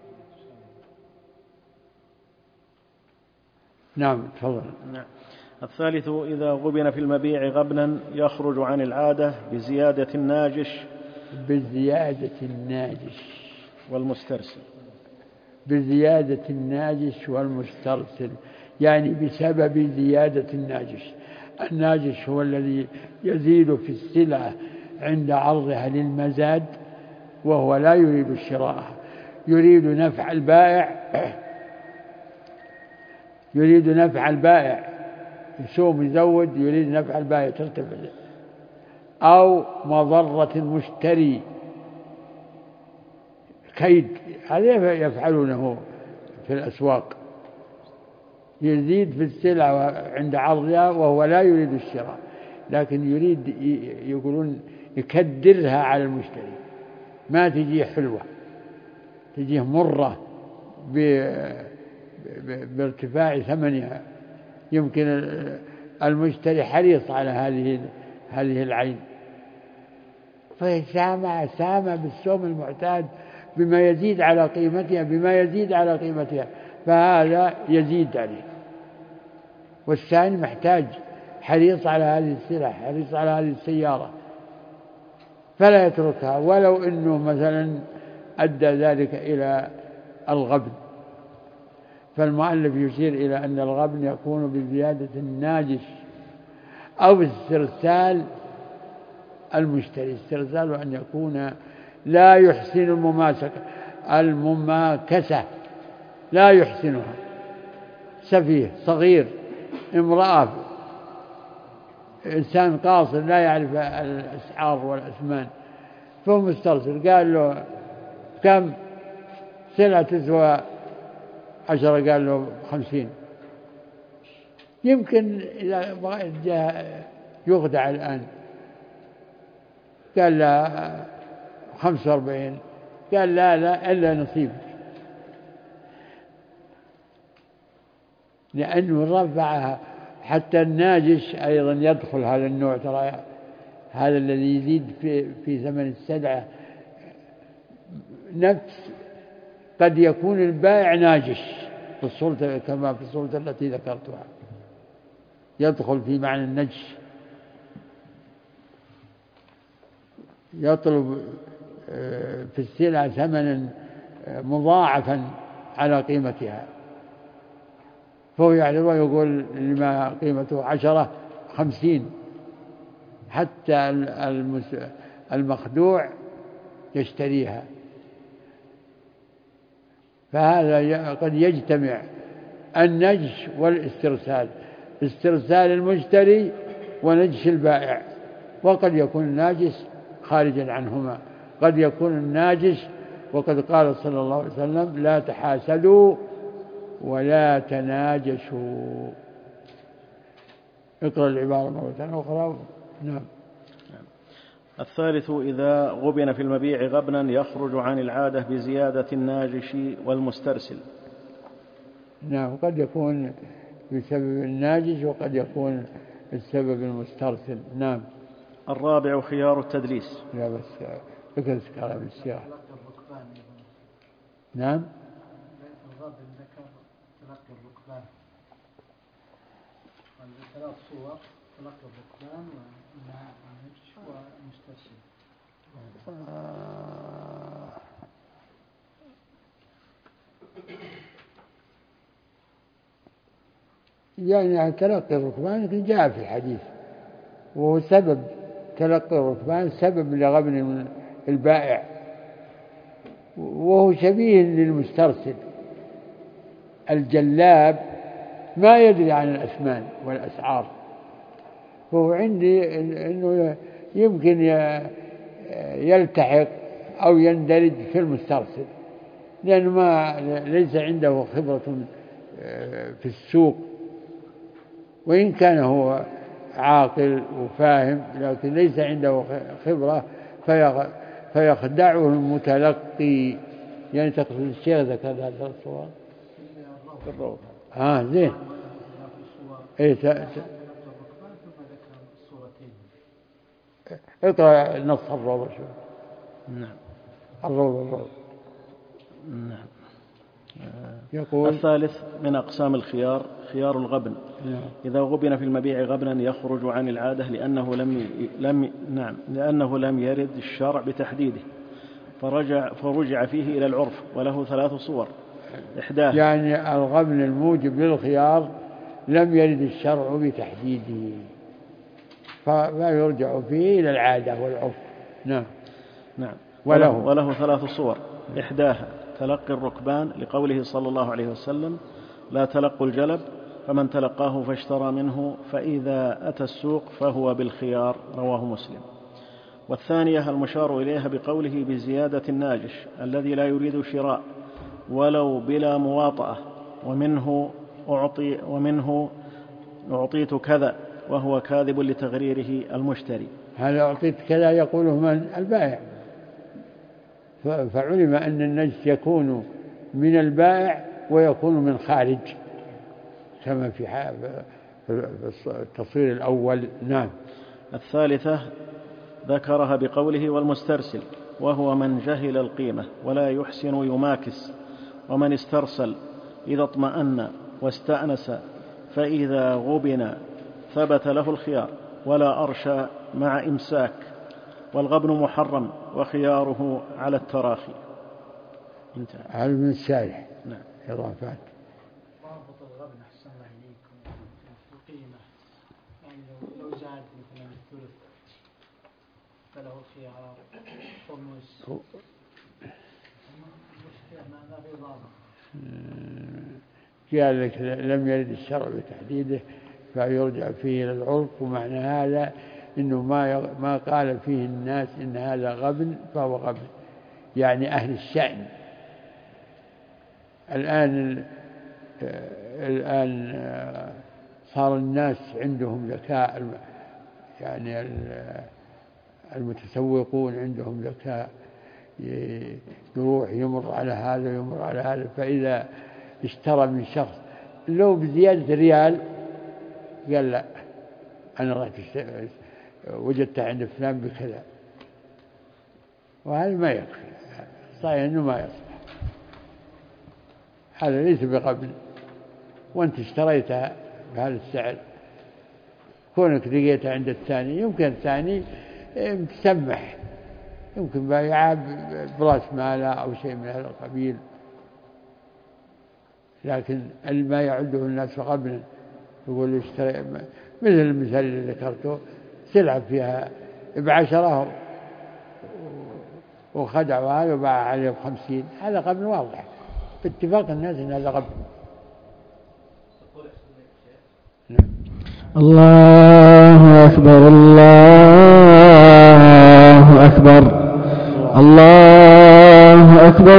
نعم تفضل. نعم. الثالث إذا غبن في المبيع غبنا يخرج عن العادة بزيادة الناجش بزيادة الناجش والمسترسل بزيادة الناجش والمسترسل، يعني بسبب زيادة الناجش. الناجش هو الذي يزيد في السلعة عند عرضها للمزاد، وهو لا يريد شراءها، يريد نفع البائع يريد نفع البائع يسوم يزود، يريد نفع البائع ترتفع، أو مضرة المشتري، كيد، هذا يفعلونه في الأسواق، يزيد في السلعة عند عرضها وهو لا يريد الشراء، لكن يريد يقولون يكدرها على المشتري، ما تجي حلوة، تجيه مرة بارتفاع ثمنها، يمكن المشتري حريص على هذه هذه العين، فسامع سامع بالسوم المعتاد بما يزيد على قيمتها بما يزيد على قيمتها فهذا يزيد عليه، والثاني محتاج حريص على هذه السلعة، حريص على هذه السيارة، فلا يتركها ولو أنه مثلا أدى ذلك إلى الغبن. فالمؤلف يشير إلى أن الغبن يكون بزيادة الناجش أو استرسال المشتري، استرسال أن يكون لا يحسن المماسكة المماكسة، لا يحسنها، سفيه صغير، امرأة، إنسان قاصر لا يعرف الأسعار والأثمان، فهو مسترسل، قال له كم سلعة تسوى عشرة، قال له خمسين، يمكن إذا جاء يخدع الآن، قال لا خمسة وأربعين، قال لا لا إلا نصيبك، لأنه رفعها. حتى الناجش أيضا يدخل هذا النوع، ترى هذا الذي يزيد في, في ثمن السلعة نفس، قد يكون البائع ناجش في الصورة كما في الصورة التي ذكرتها، يدخل في معنى النجش، يطلب في السلعة ثمنا مضاعفا على قيمتها، فهو يعرض ويقول لما قيمته عشرة خمسين، حتى المخدوع يشتريها. فهذا قد يجتمع النجش والاسترسال، استرسال المشتري ونجش البائع، وقد يكون الناجش خارجا عنهما، قد يكون الناجش، وقد قال صلى الله عليه وسلم لا تحاسدوا ولا تناجشوا. اقرأ العبارة مرة أخرى. نعم. الثالث إذا غبن في المبيع غبنا يخرج عن العادة بزيادة الناجش والمسترسل. نعم، قد يكون بسبب الناجش وقد يكون السبب المسترسل. نعم. الرابع خيار التدليس. لا بس ذكر كلام الشيخ. نعم. الغابن ذكر تلقي الركبان، ثلاث صور: تلقي الركبان والنجش والمسترسل. يعني تلقي الركبان جاء في الحديث، وهو سبب تلقي الركبان سبب لغبن البائع، وهو شبيه للمسترسل. الجلاب ما يدري عن الأثمان والأسعار، فهو عندي أنه يمكن يلتحق أو يندرج في المسترسل، لأنه ما ليس عنده خبرة في السوق، وإن كان هو عاقل وفاهم لكن ليس عنده خبرة فيخدعه المتلقي. يعني تقصد الشيخ ذكر هذا الصور الروض. آه زين. إيه ت... ت... اقرأ نص الروض شو. نعم. الروض الروض. نعم. يقول الثالث من أقسام الخيار خيار الغبن. نعم. إذا غبن في المبيع غبنا يخرج عن العادة لأنه لم لم نعم لأنه لم يرد الشرع بتحديده فرجع فرجع فيه إلى العرف وله ثلاث صور. إحداها يعني الغبن الموجب للخيار لم يرد الشرع بتحديده فيرجع فيه إلى العادة والعرف. نعم. نعم. وله, وله ثلاث صور. إحداها تلقي الركبان لقوله صلى الله عليه وسلم لا تلقوا الجلب فمن تلقاه فاشترى منه فإذا أتى السوق فهو بالخيار رواه مسلم. والثانية المشار إليها بقوله بزيادة الناجش الذي لا يريد شراء ولو بلا مواطأة ومنه أعطي ومنه أعطيت كذا وهو كاذب لتغريره المشتري. هذا أعطيت كذا يقوله من البائع فعلم أن النجس يكون من البائع ويكون من خارج كما في التصوير الأول. نعم. الثالثة ذكرها بقوله والمسترسل وهو من جهل القيمة ولا يحسن يماكس ومن استرسل إذا اطمأن واستأنس فإذا غبن ثبت له الخيار ولا أرشى مع إمساك والغبن محرم وخياره على التراخي. انتهى. هذا من الشارح. نعم. إضافات. ضابط الغبن أحسن الله إليكم في القيمة يعني لو, لو زاد مثلا الثلث فله خيار خمس المشكلة ما في ضابط. قال لك لم يرد الشرع بتحديده فيرجع فيه إلى العرف ومعنى هذا إنه ما ما قال فيه الناس إن هذا غبن فهو غبن يعني أهل الشأن. الآن الآن صار الناس عندهم ذكاء يعني المتسوقون عندهم ذكاء يروح يمر على هذا ويمر على هذا فإذا اشترى من شخص لو بزيادة ريال قال لا أنا رحت وجدت عند فلان بكذا وهذا ما يكفي صحيح أنه ما يصلح هذا ليس بقبل وأنت اشتريتها بهذا السعر كونك لقيتها عند الثاني يمكن الثاني تسمح يمكن بايعها براس ماله أو شيء من هذا القبيل لكن ما يعده الناس قبلا يقول اشتري مثل المثال اللي ذكرته سلعة فيها بعشرة وخدعوا هذا وباع عليه بخمسين هذا قبل واضح باتفاق الناس ان هذا قبل. الله أكبر الله أكبر الله أكبر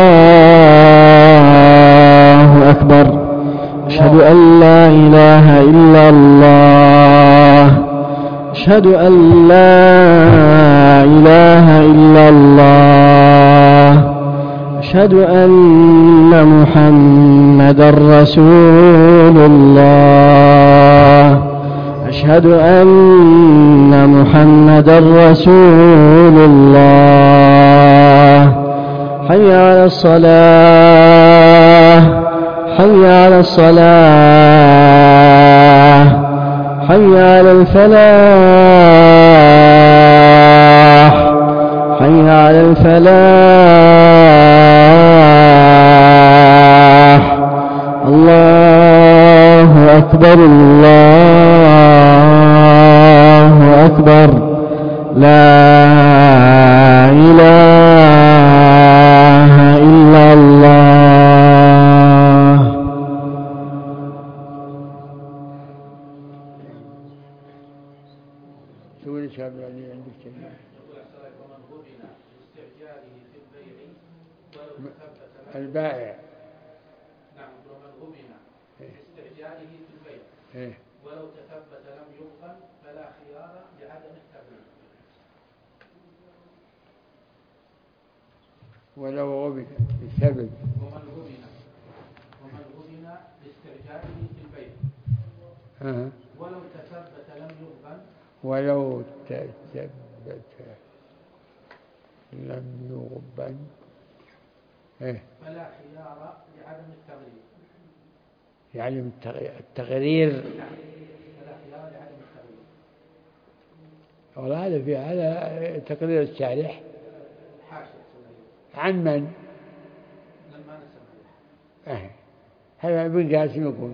الله أكبر أشهد أن لا إله إلا الله أشهد أن لا إله إلا الله أشهد أن محمدا رسول الله أشهد أن محمدا رسول الله حي على الصلاة حي على الصلاة حي على الفلاح حي على الفلاح الله أكبر الله أكبر لا إله إلا الله. سوي شاب يعني عندك شيء البائع نعم ومن غبن باستعجاله في البيع إيه؟ ولو تثبت لم يقبل ولو غبن بسبب ومن غبن ومن غبن لاستعجاله في البيع آه. ولو تثبت لم يغبن ولو تثبت لم يغبن إيه؟ فلا خيار لعدم التغرير. يعني التغرير فلا خيار لعدم التغرير. والله هذا في هذا تقرير الشارح حاشية عن من؟ لما نسمع إيه؟ هذا ابن قاسم يقول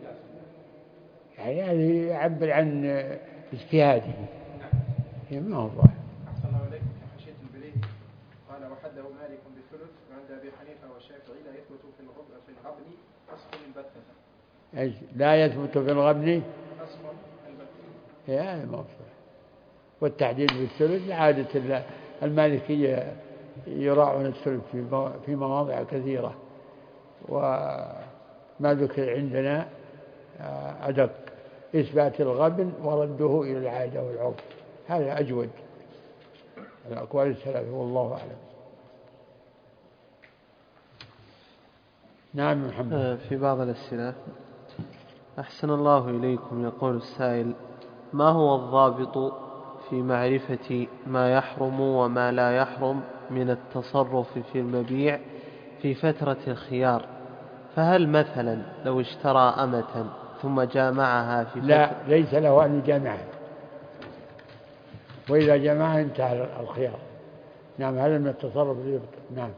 يعني هذا يعبر عن اجتهاده. نعم. ما هو ظاهر. أحسن الله إليكم في حاشية البليدي قال وحده مالك بالثلث وعند أبي حنيفة والشافعي لا يثبت في الغبن في الغبن قسم البتة. لا يثبت في الغبن قسم البتة. يا ما والتحديد بالثلث عادة المالكية يراعون الثلث في مواضع كثيرة، وما ذكر عندنا أدق إثبات الغبن ورده إلى العادة والعرف، هذا أجود الأقوال الثلاثة والله أعلم. نعم محمد. في بعض الأسئلة أحسن الله إليكم يقول السائل: ما هو الضابط في معرفة ما يحرم وما لا يحرم من التصرف في المبيع في فترة الخيار؟ فهل مثلا لو اشترى أمة ثم جامعها في فترة؟ لا، ليس له أن يجامعها، وإذا جامعها انتهى الخيار. نعم، هذا من التصرف يبطل. نعم.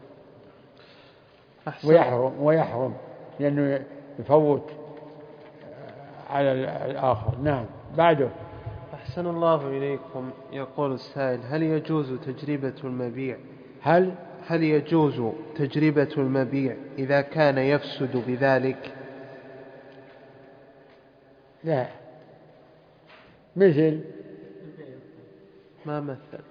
ويحرم ويحرم لأنه يفوت على الآخر. نعم. بعده. أحسن الله إليكم يقول السائل: هل يجوز تجربة المبيع هل هل يجوز تجربة المبيع إذا كان يفسد بذلك؟ لا. مثل ما مثل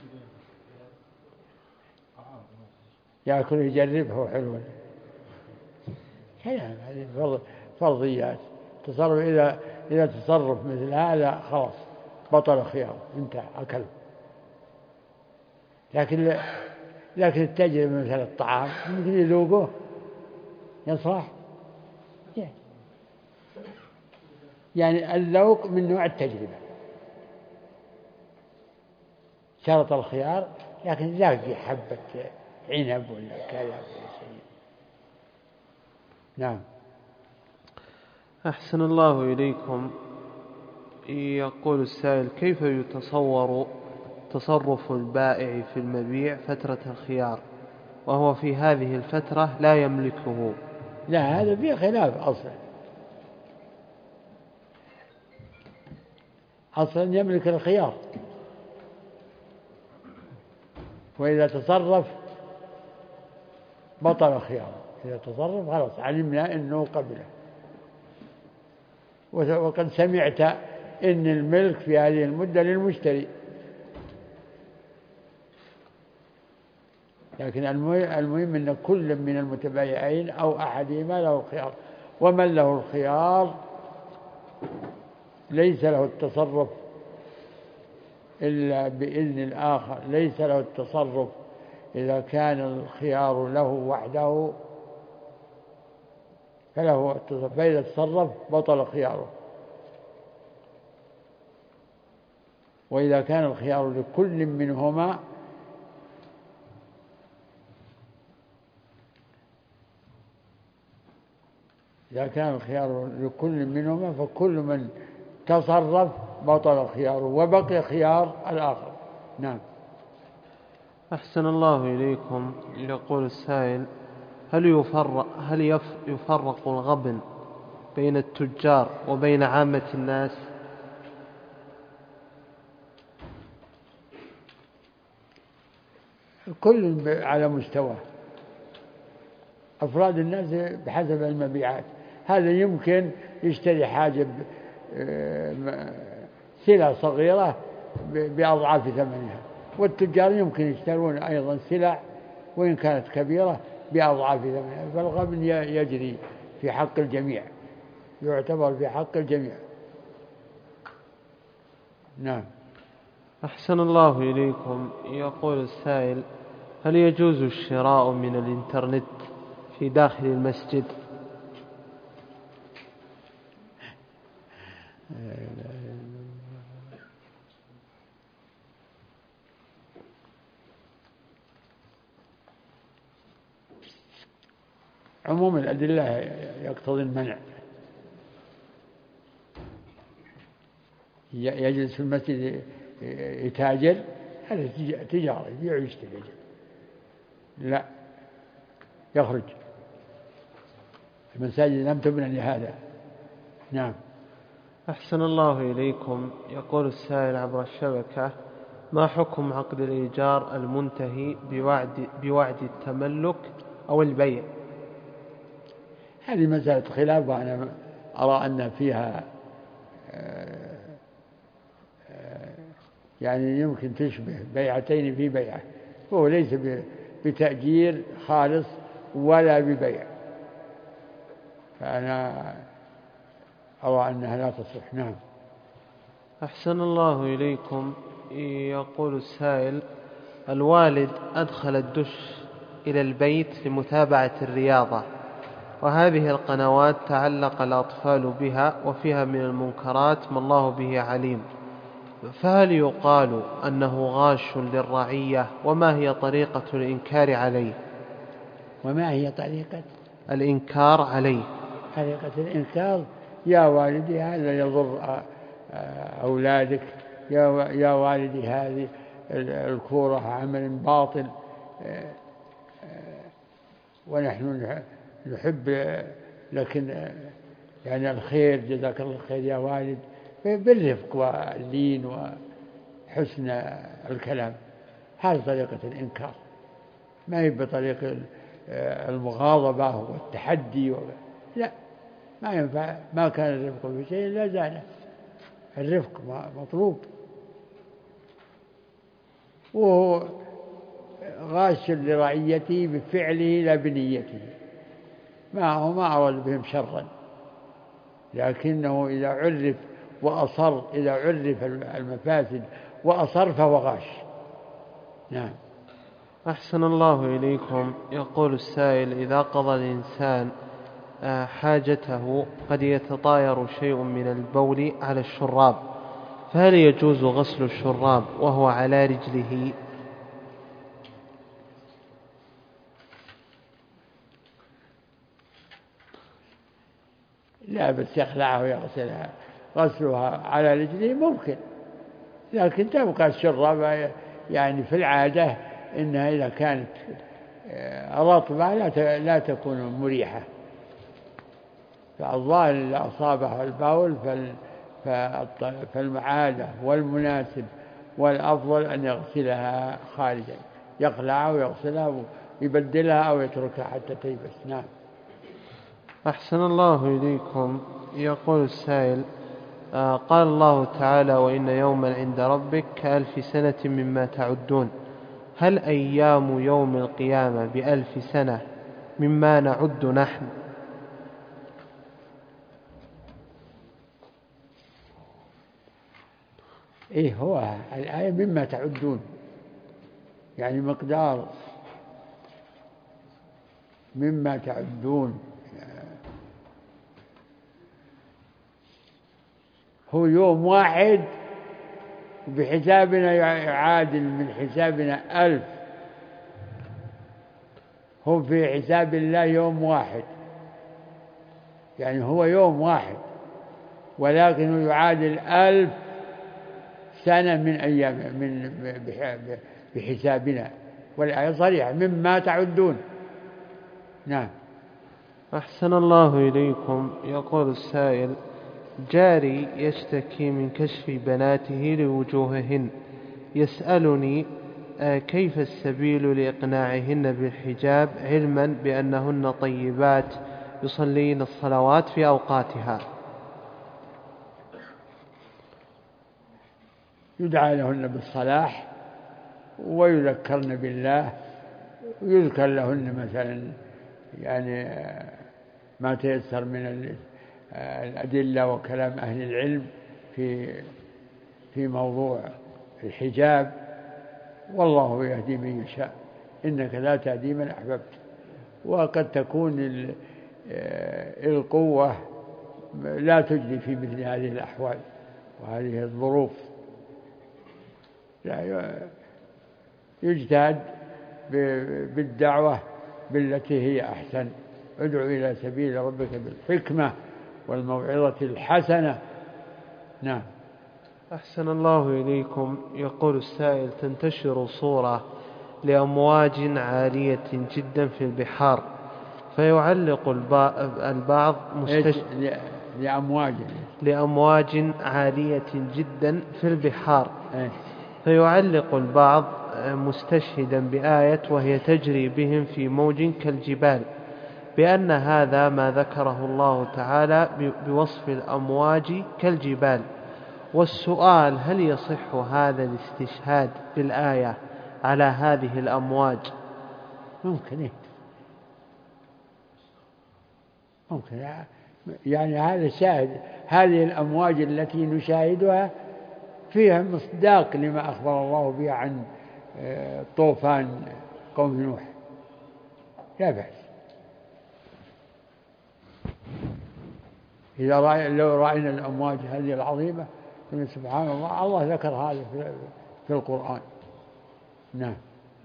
يأكل يجربه حلو. كلام هذه فرضيات. تصرف إذا إذا تصرف مثل هذا خلاص بطل خيار، انتهى أكل. لكن لكن التجربة مثل الطعام ممكن يذوقه يصلح، يعني الذوق من نوع التجربة. شرط الخيار لكن لاقي حبة عنب ولا كذا ولا شيء. نعم. أحسن الله إليكم يقول السائل: كيف يتصور تصرف البائع في المبيع فترة الخيار وهو في هذه الفترة لا يملكه؟ لا، هذا فيه خلاف أصلا. أصلا يملك الخيار، وإذا تصرف بطل خياره. إذا تصرف خلاص علمنا أنه قبله. وقد سمعت إن الملك في هذه المدة للمشتري، لكن المهم أن كل من المتبايعين أو أحدهما له الخيار، ومن له الخيار ليس له التصرف إلا بإذن الآخر. ليس له التصرف إذا كان الخيار له وحده فله التصرف، فإذا تصرف بطل خياره. وإذا كان الخيار لكل منهما إذا كان الخيار لكل منهما فكل من تصرف بطل خياره وبقي خيار الآخر. نعم. أحسن الله إليكم يقول السائل: هل يفرق, هل يفرق الغبن بين التجار وبين عامة الناس؟ كل على مستوى. أفراد الناس بحسب المبيعات. هذا يمكن يشتري حاجة سلع صغيرة بأضعاف ثمنها، والتجار يمكن يشترون أيضا سلع وإن كانت كبيرة بأضعاف ثمنها. فالغبن يجري في حق الجميع، يعتبر في حق الجميع. نعم. أحسن الله إليكم يقول السائل: هل يجوز الشراء من الإنترنت في داخل المسجد؟ عموم الأدلة يقتضي المنع. يجلس في المسجد يتاجر، هذا تجارة، يبيع ويشتري. لا، يخرج. المساجد لم تبنى لهذا. نعم. أحسن الله إليكم. يقول السائل عبر الشبكة: ما حكم عقد الإيجار المنتهي بوعد, بوعد التملك أو البيع؟ هذه مسألة خلاف، وأنا أرى أن فيها يعني يمكن تشبه بيعتين في بيعة، هو ليس بتأجير خالص ولا ببيع، فأنا أرى أنها لا تصح. نعم. أحسن الله إليكم. يقول السائل: الوالد أدخل الدش إلى البيت لمتابعة الرياضة، وهذه القنوات تعلق الأطفال بها وفيها من المنكرات ما الله به عليم، فهل يقال أنه غاش للرعية؟ وما هي طريقة الإنكار عليه؟ وما هي طريقة الإنكار عليه؟ طريقة الإنكار: يا والدي هذا يضر أولادك، يا والدي هذه الكورة عمل باطل، ونحن نحب لكن يعني الخير، جزاك الله خير يا والد، بالرفق واللين وحسن الكلام. هذه طريقة الإنكار، ما هي بطريقة المغاضبة والتحدي و... لا، ما ينفع. ما كان الرفق في شيء لا زاله. الرفق مطلوب. وهو غاش لرعيته بفعله لا بنيته، ما هو ما أراد بهم شرا، لكنه إذا عرف وأصر، إذا عرف المفاسد وأصر فهو غاش. نعم. أحسن الله إليكم. يقول السائل: إذا قضى الإنسان حاجته قد يتطاير شيء من البول على الشراب، فهل يجوز غسل الشراب وهو على رجله؟ لا، بس يخلعها ويغسلها. غسلها على رجله ممكن، لكن تبقى الشراب يعني في العادة إنها إذا كانت رطبة لا تكون مريحة، فالظاهر إذا أصابها البول فالمعادة والمناسب والأفضل أن يغسلها خارجا، يقلعها ويغسلها ويبدلها أو يتركها حتى تيبس. نعم. أحسن الله إليكم. يقول السائل: آه قال الله تعالى: وإن يوما عند ربك كألف سنة مما تعدون، هل أيام يوم القيامة بألف سنة مما نعد نحن؟ إيه هو الآية مما تعدون، يعني مقدار مما تعدون، هو يوم واحد بحسابنا يعادل من حسابنا ألف، هو في حساب الله يوم واحد، يعني هو يوم واحد ولكنه يعادل ألف سنة من أيام من بحسابنا، والآية صريحة مما تعدون. نعم. أحسن الله إليكم. يقول السائل: جاري يشتكي من كشف بناته لوجوههن، يسألني كيف السبيل لإقناعهن بالحجاب، علما بأنهن طيبات يصلين الصلوات في أوقاتها. يدعى لهن بالصلاح ويذكرن بالله، ويذكر لهن مثلا يعني ما تيسر من الأدلة وكلام أهل العلم في في موضوع الحجاب، والله يهدي من يشاء إنك لا تهدي من أحببت. وقد تكون القوة لا تجدي في مثل هذه الأحوال وهذه الظروف، يجتهد بالدعوة بالتي هي أحسن. ادعو إلى سبيل ربك بالحكمة والموعظة الحسنة. نعم. أحسن الله إليكم. يقول السائل: تنتشر صورة لأمواج عالية جدا في البحار، فيعلق البعض مستش... لأمواج لأمواج عالية جدا في البحار فيعلق البعض مستشهدا بآية وهي تجري بهم في موج كالجبال بأن هذا ما ذكره الله تعالى بوصف الأمواج كالجبال. والسؤال: هل يصح هذا الاستشهاد بالآية على هذه الأمواج؟ ممكن ممكن يعني هذا شاهد. هذه الأمواج التي نشاهدها فيها مصداق لما أخبر الله به عن طوفان قوم نوح، لا بأس. إذا رأي لو رأينا الأمواج هذه العظيمة سبحان الله، الله ذكر هذا في القرآن. نعم.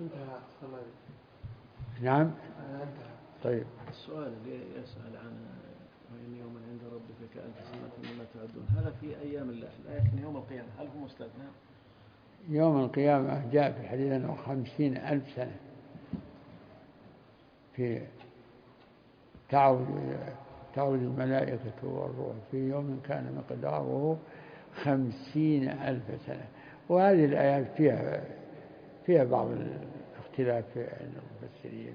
نعم. طيب. السؤال اللي يسأل عن وإن يوما عند ربك كألف سنة مما تعدون، هذا في أيام الله، لكن يوم القيامة هل هو مستثنى؟ يوم القيامة جاء في الحديث أنه خمسين ألف سنة في تعرج تعرج الملائكة والروح في يوم كان مقداره خمسين ألف سنة. وهذه الآيات فيها فيها بعض الاختلاف في المفسرين،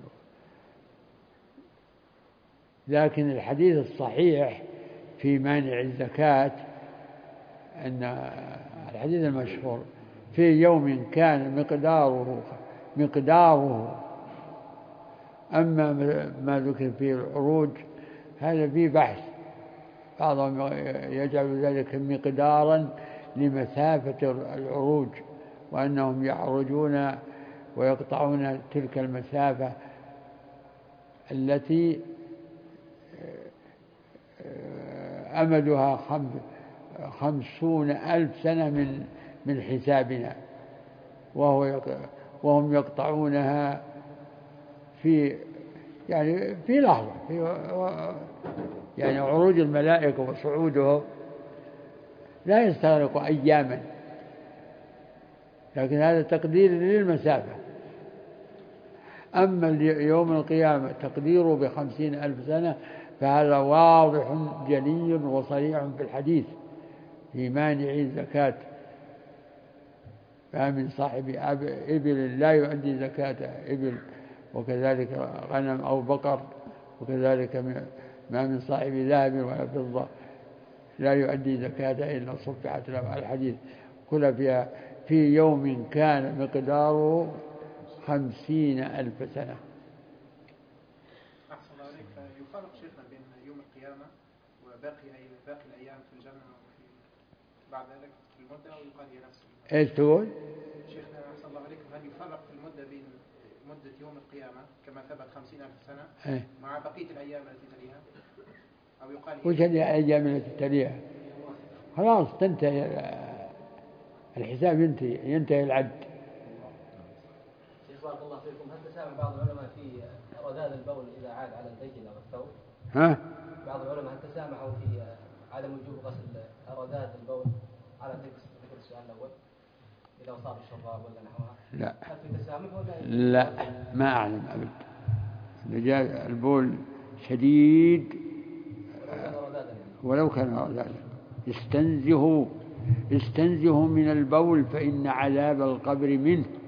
لكن الحديث الصحيح في مانع الزكاة أن الحديث المشهور في يوم كان مقداره مقداره أما ما ذكر فيه العروج هذا فيه بحث. بعضهم يجعل ذلك مقدارا لمسافة العروج، وأنهم يعرجون ويقطعون تلك المسافة التي أمدها خمسون ألف سنة من من حسابنا، وهو وهم يقطعونها في يعني في لحظة. في يعني عروج الملائكة وصعوده لا يستغرق أياما، لكن هذا تقدير للمسافة. أما يوم القيامة تقديره بخمسين ألف سنة فهذا واضح جلي وصريح في الحديث في مانع الزكاة. فمن صاحب إبل لا يؤدي زكاة إبل، وكذلك غنم أو بقر، وكذلك ما من صاحب ذهب ولا فضة لا يؤدي زكاة إلا صفحت له. الحديث كل فيها في يوم كان مقداره خمسين ألف سنة. أحسن الله عليك. يفرق شيخنا بين يوم القيامة وباقي باقي الأيام في الجنة وفي بعد ذلك في المدة، ويقال هي نفس المدة. إيش تقول؟ شيخنا أحسن الله عليك، هل يفرق في المدة بين مدة يوم القيامة كما ثبت خمسين ألف سنة إيه؟ مع بقية الأيام التي تليها، أو يقال وش الأيام التي تليها؟ خلاص تنتهي الحساب، ينتهي ينتهي العد. شيخ بارك الله فيكم، هل تسامح بعض العلماء في رذاذ البول إذا عاد على الدجل أو الثوب؟ ها؟ بعض العلماء هل تسامحوا في عدم وجوب غسل رذاذ البول على ذكر السؤال الأول إذا أصاب الشراب ولا نحوها؟ لا. هل في تسامح ولا؟ لا ما أعلم أبدا. إذا جاء البول شديد ولو كان رذاذا استنزهوا استنزهوا من البول فإن عذاب القبر منه.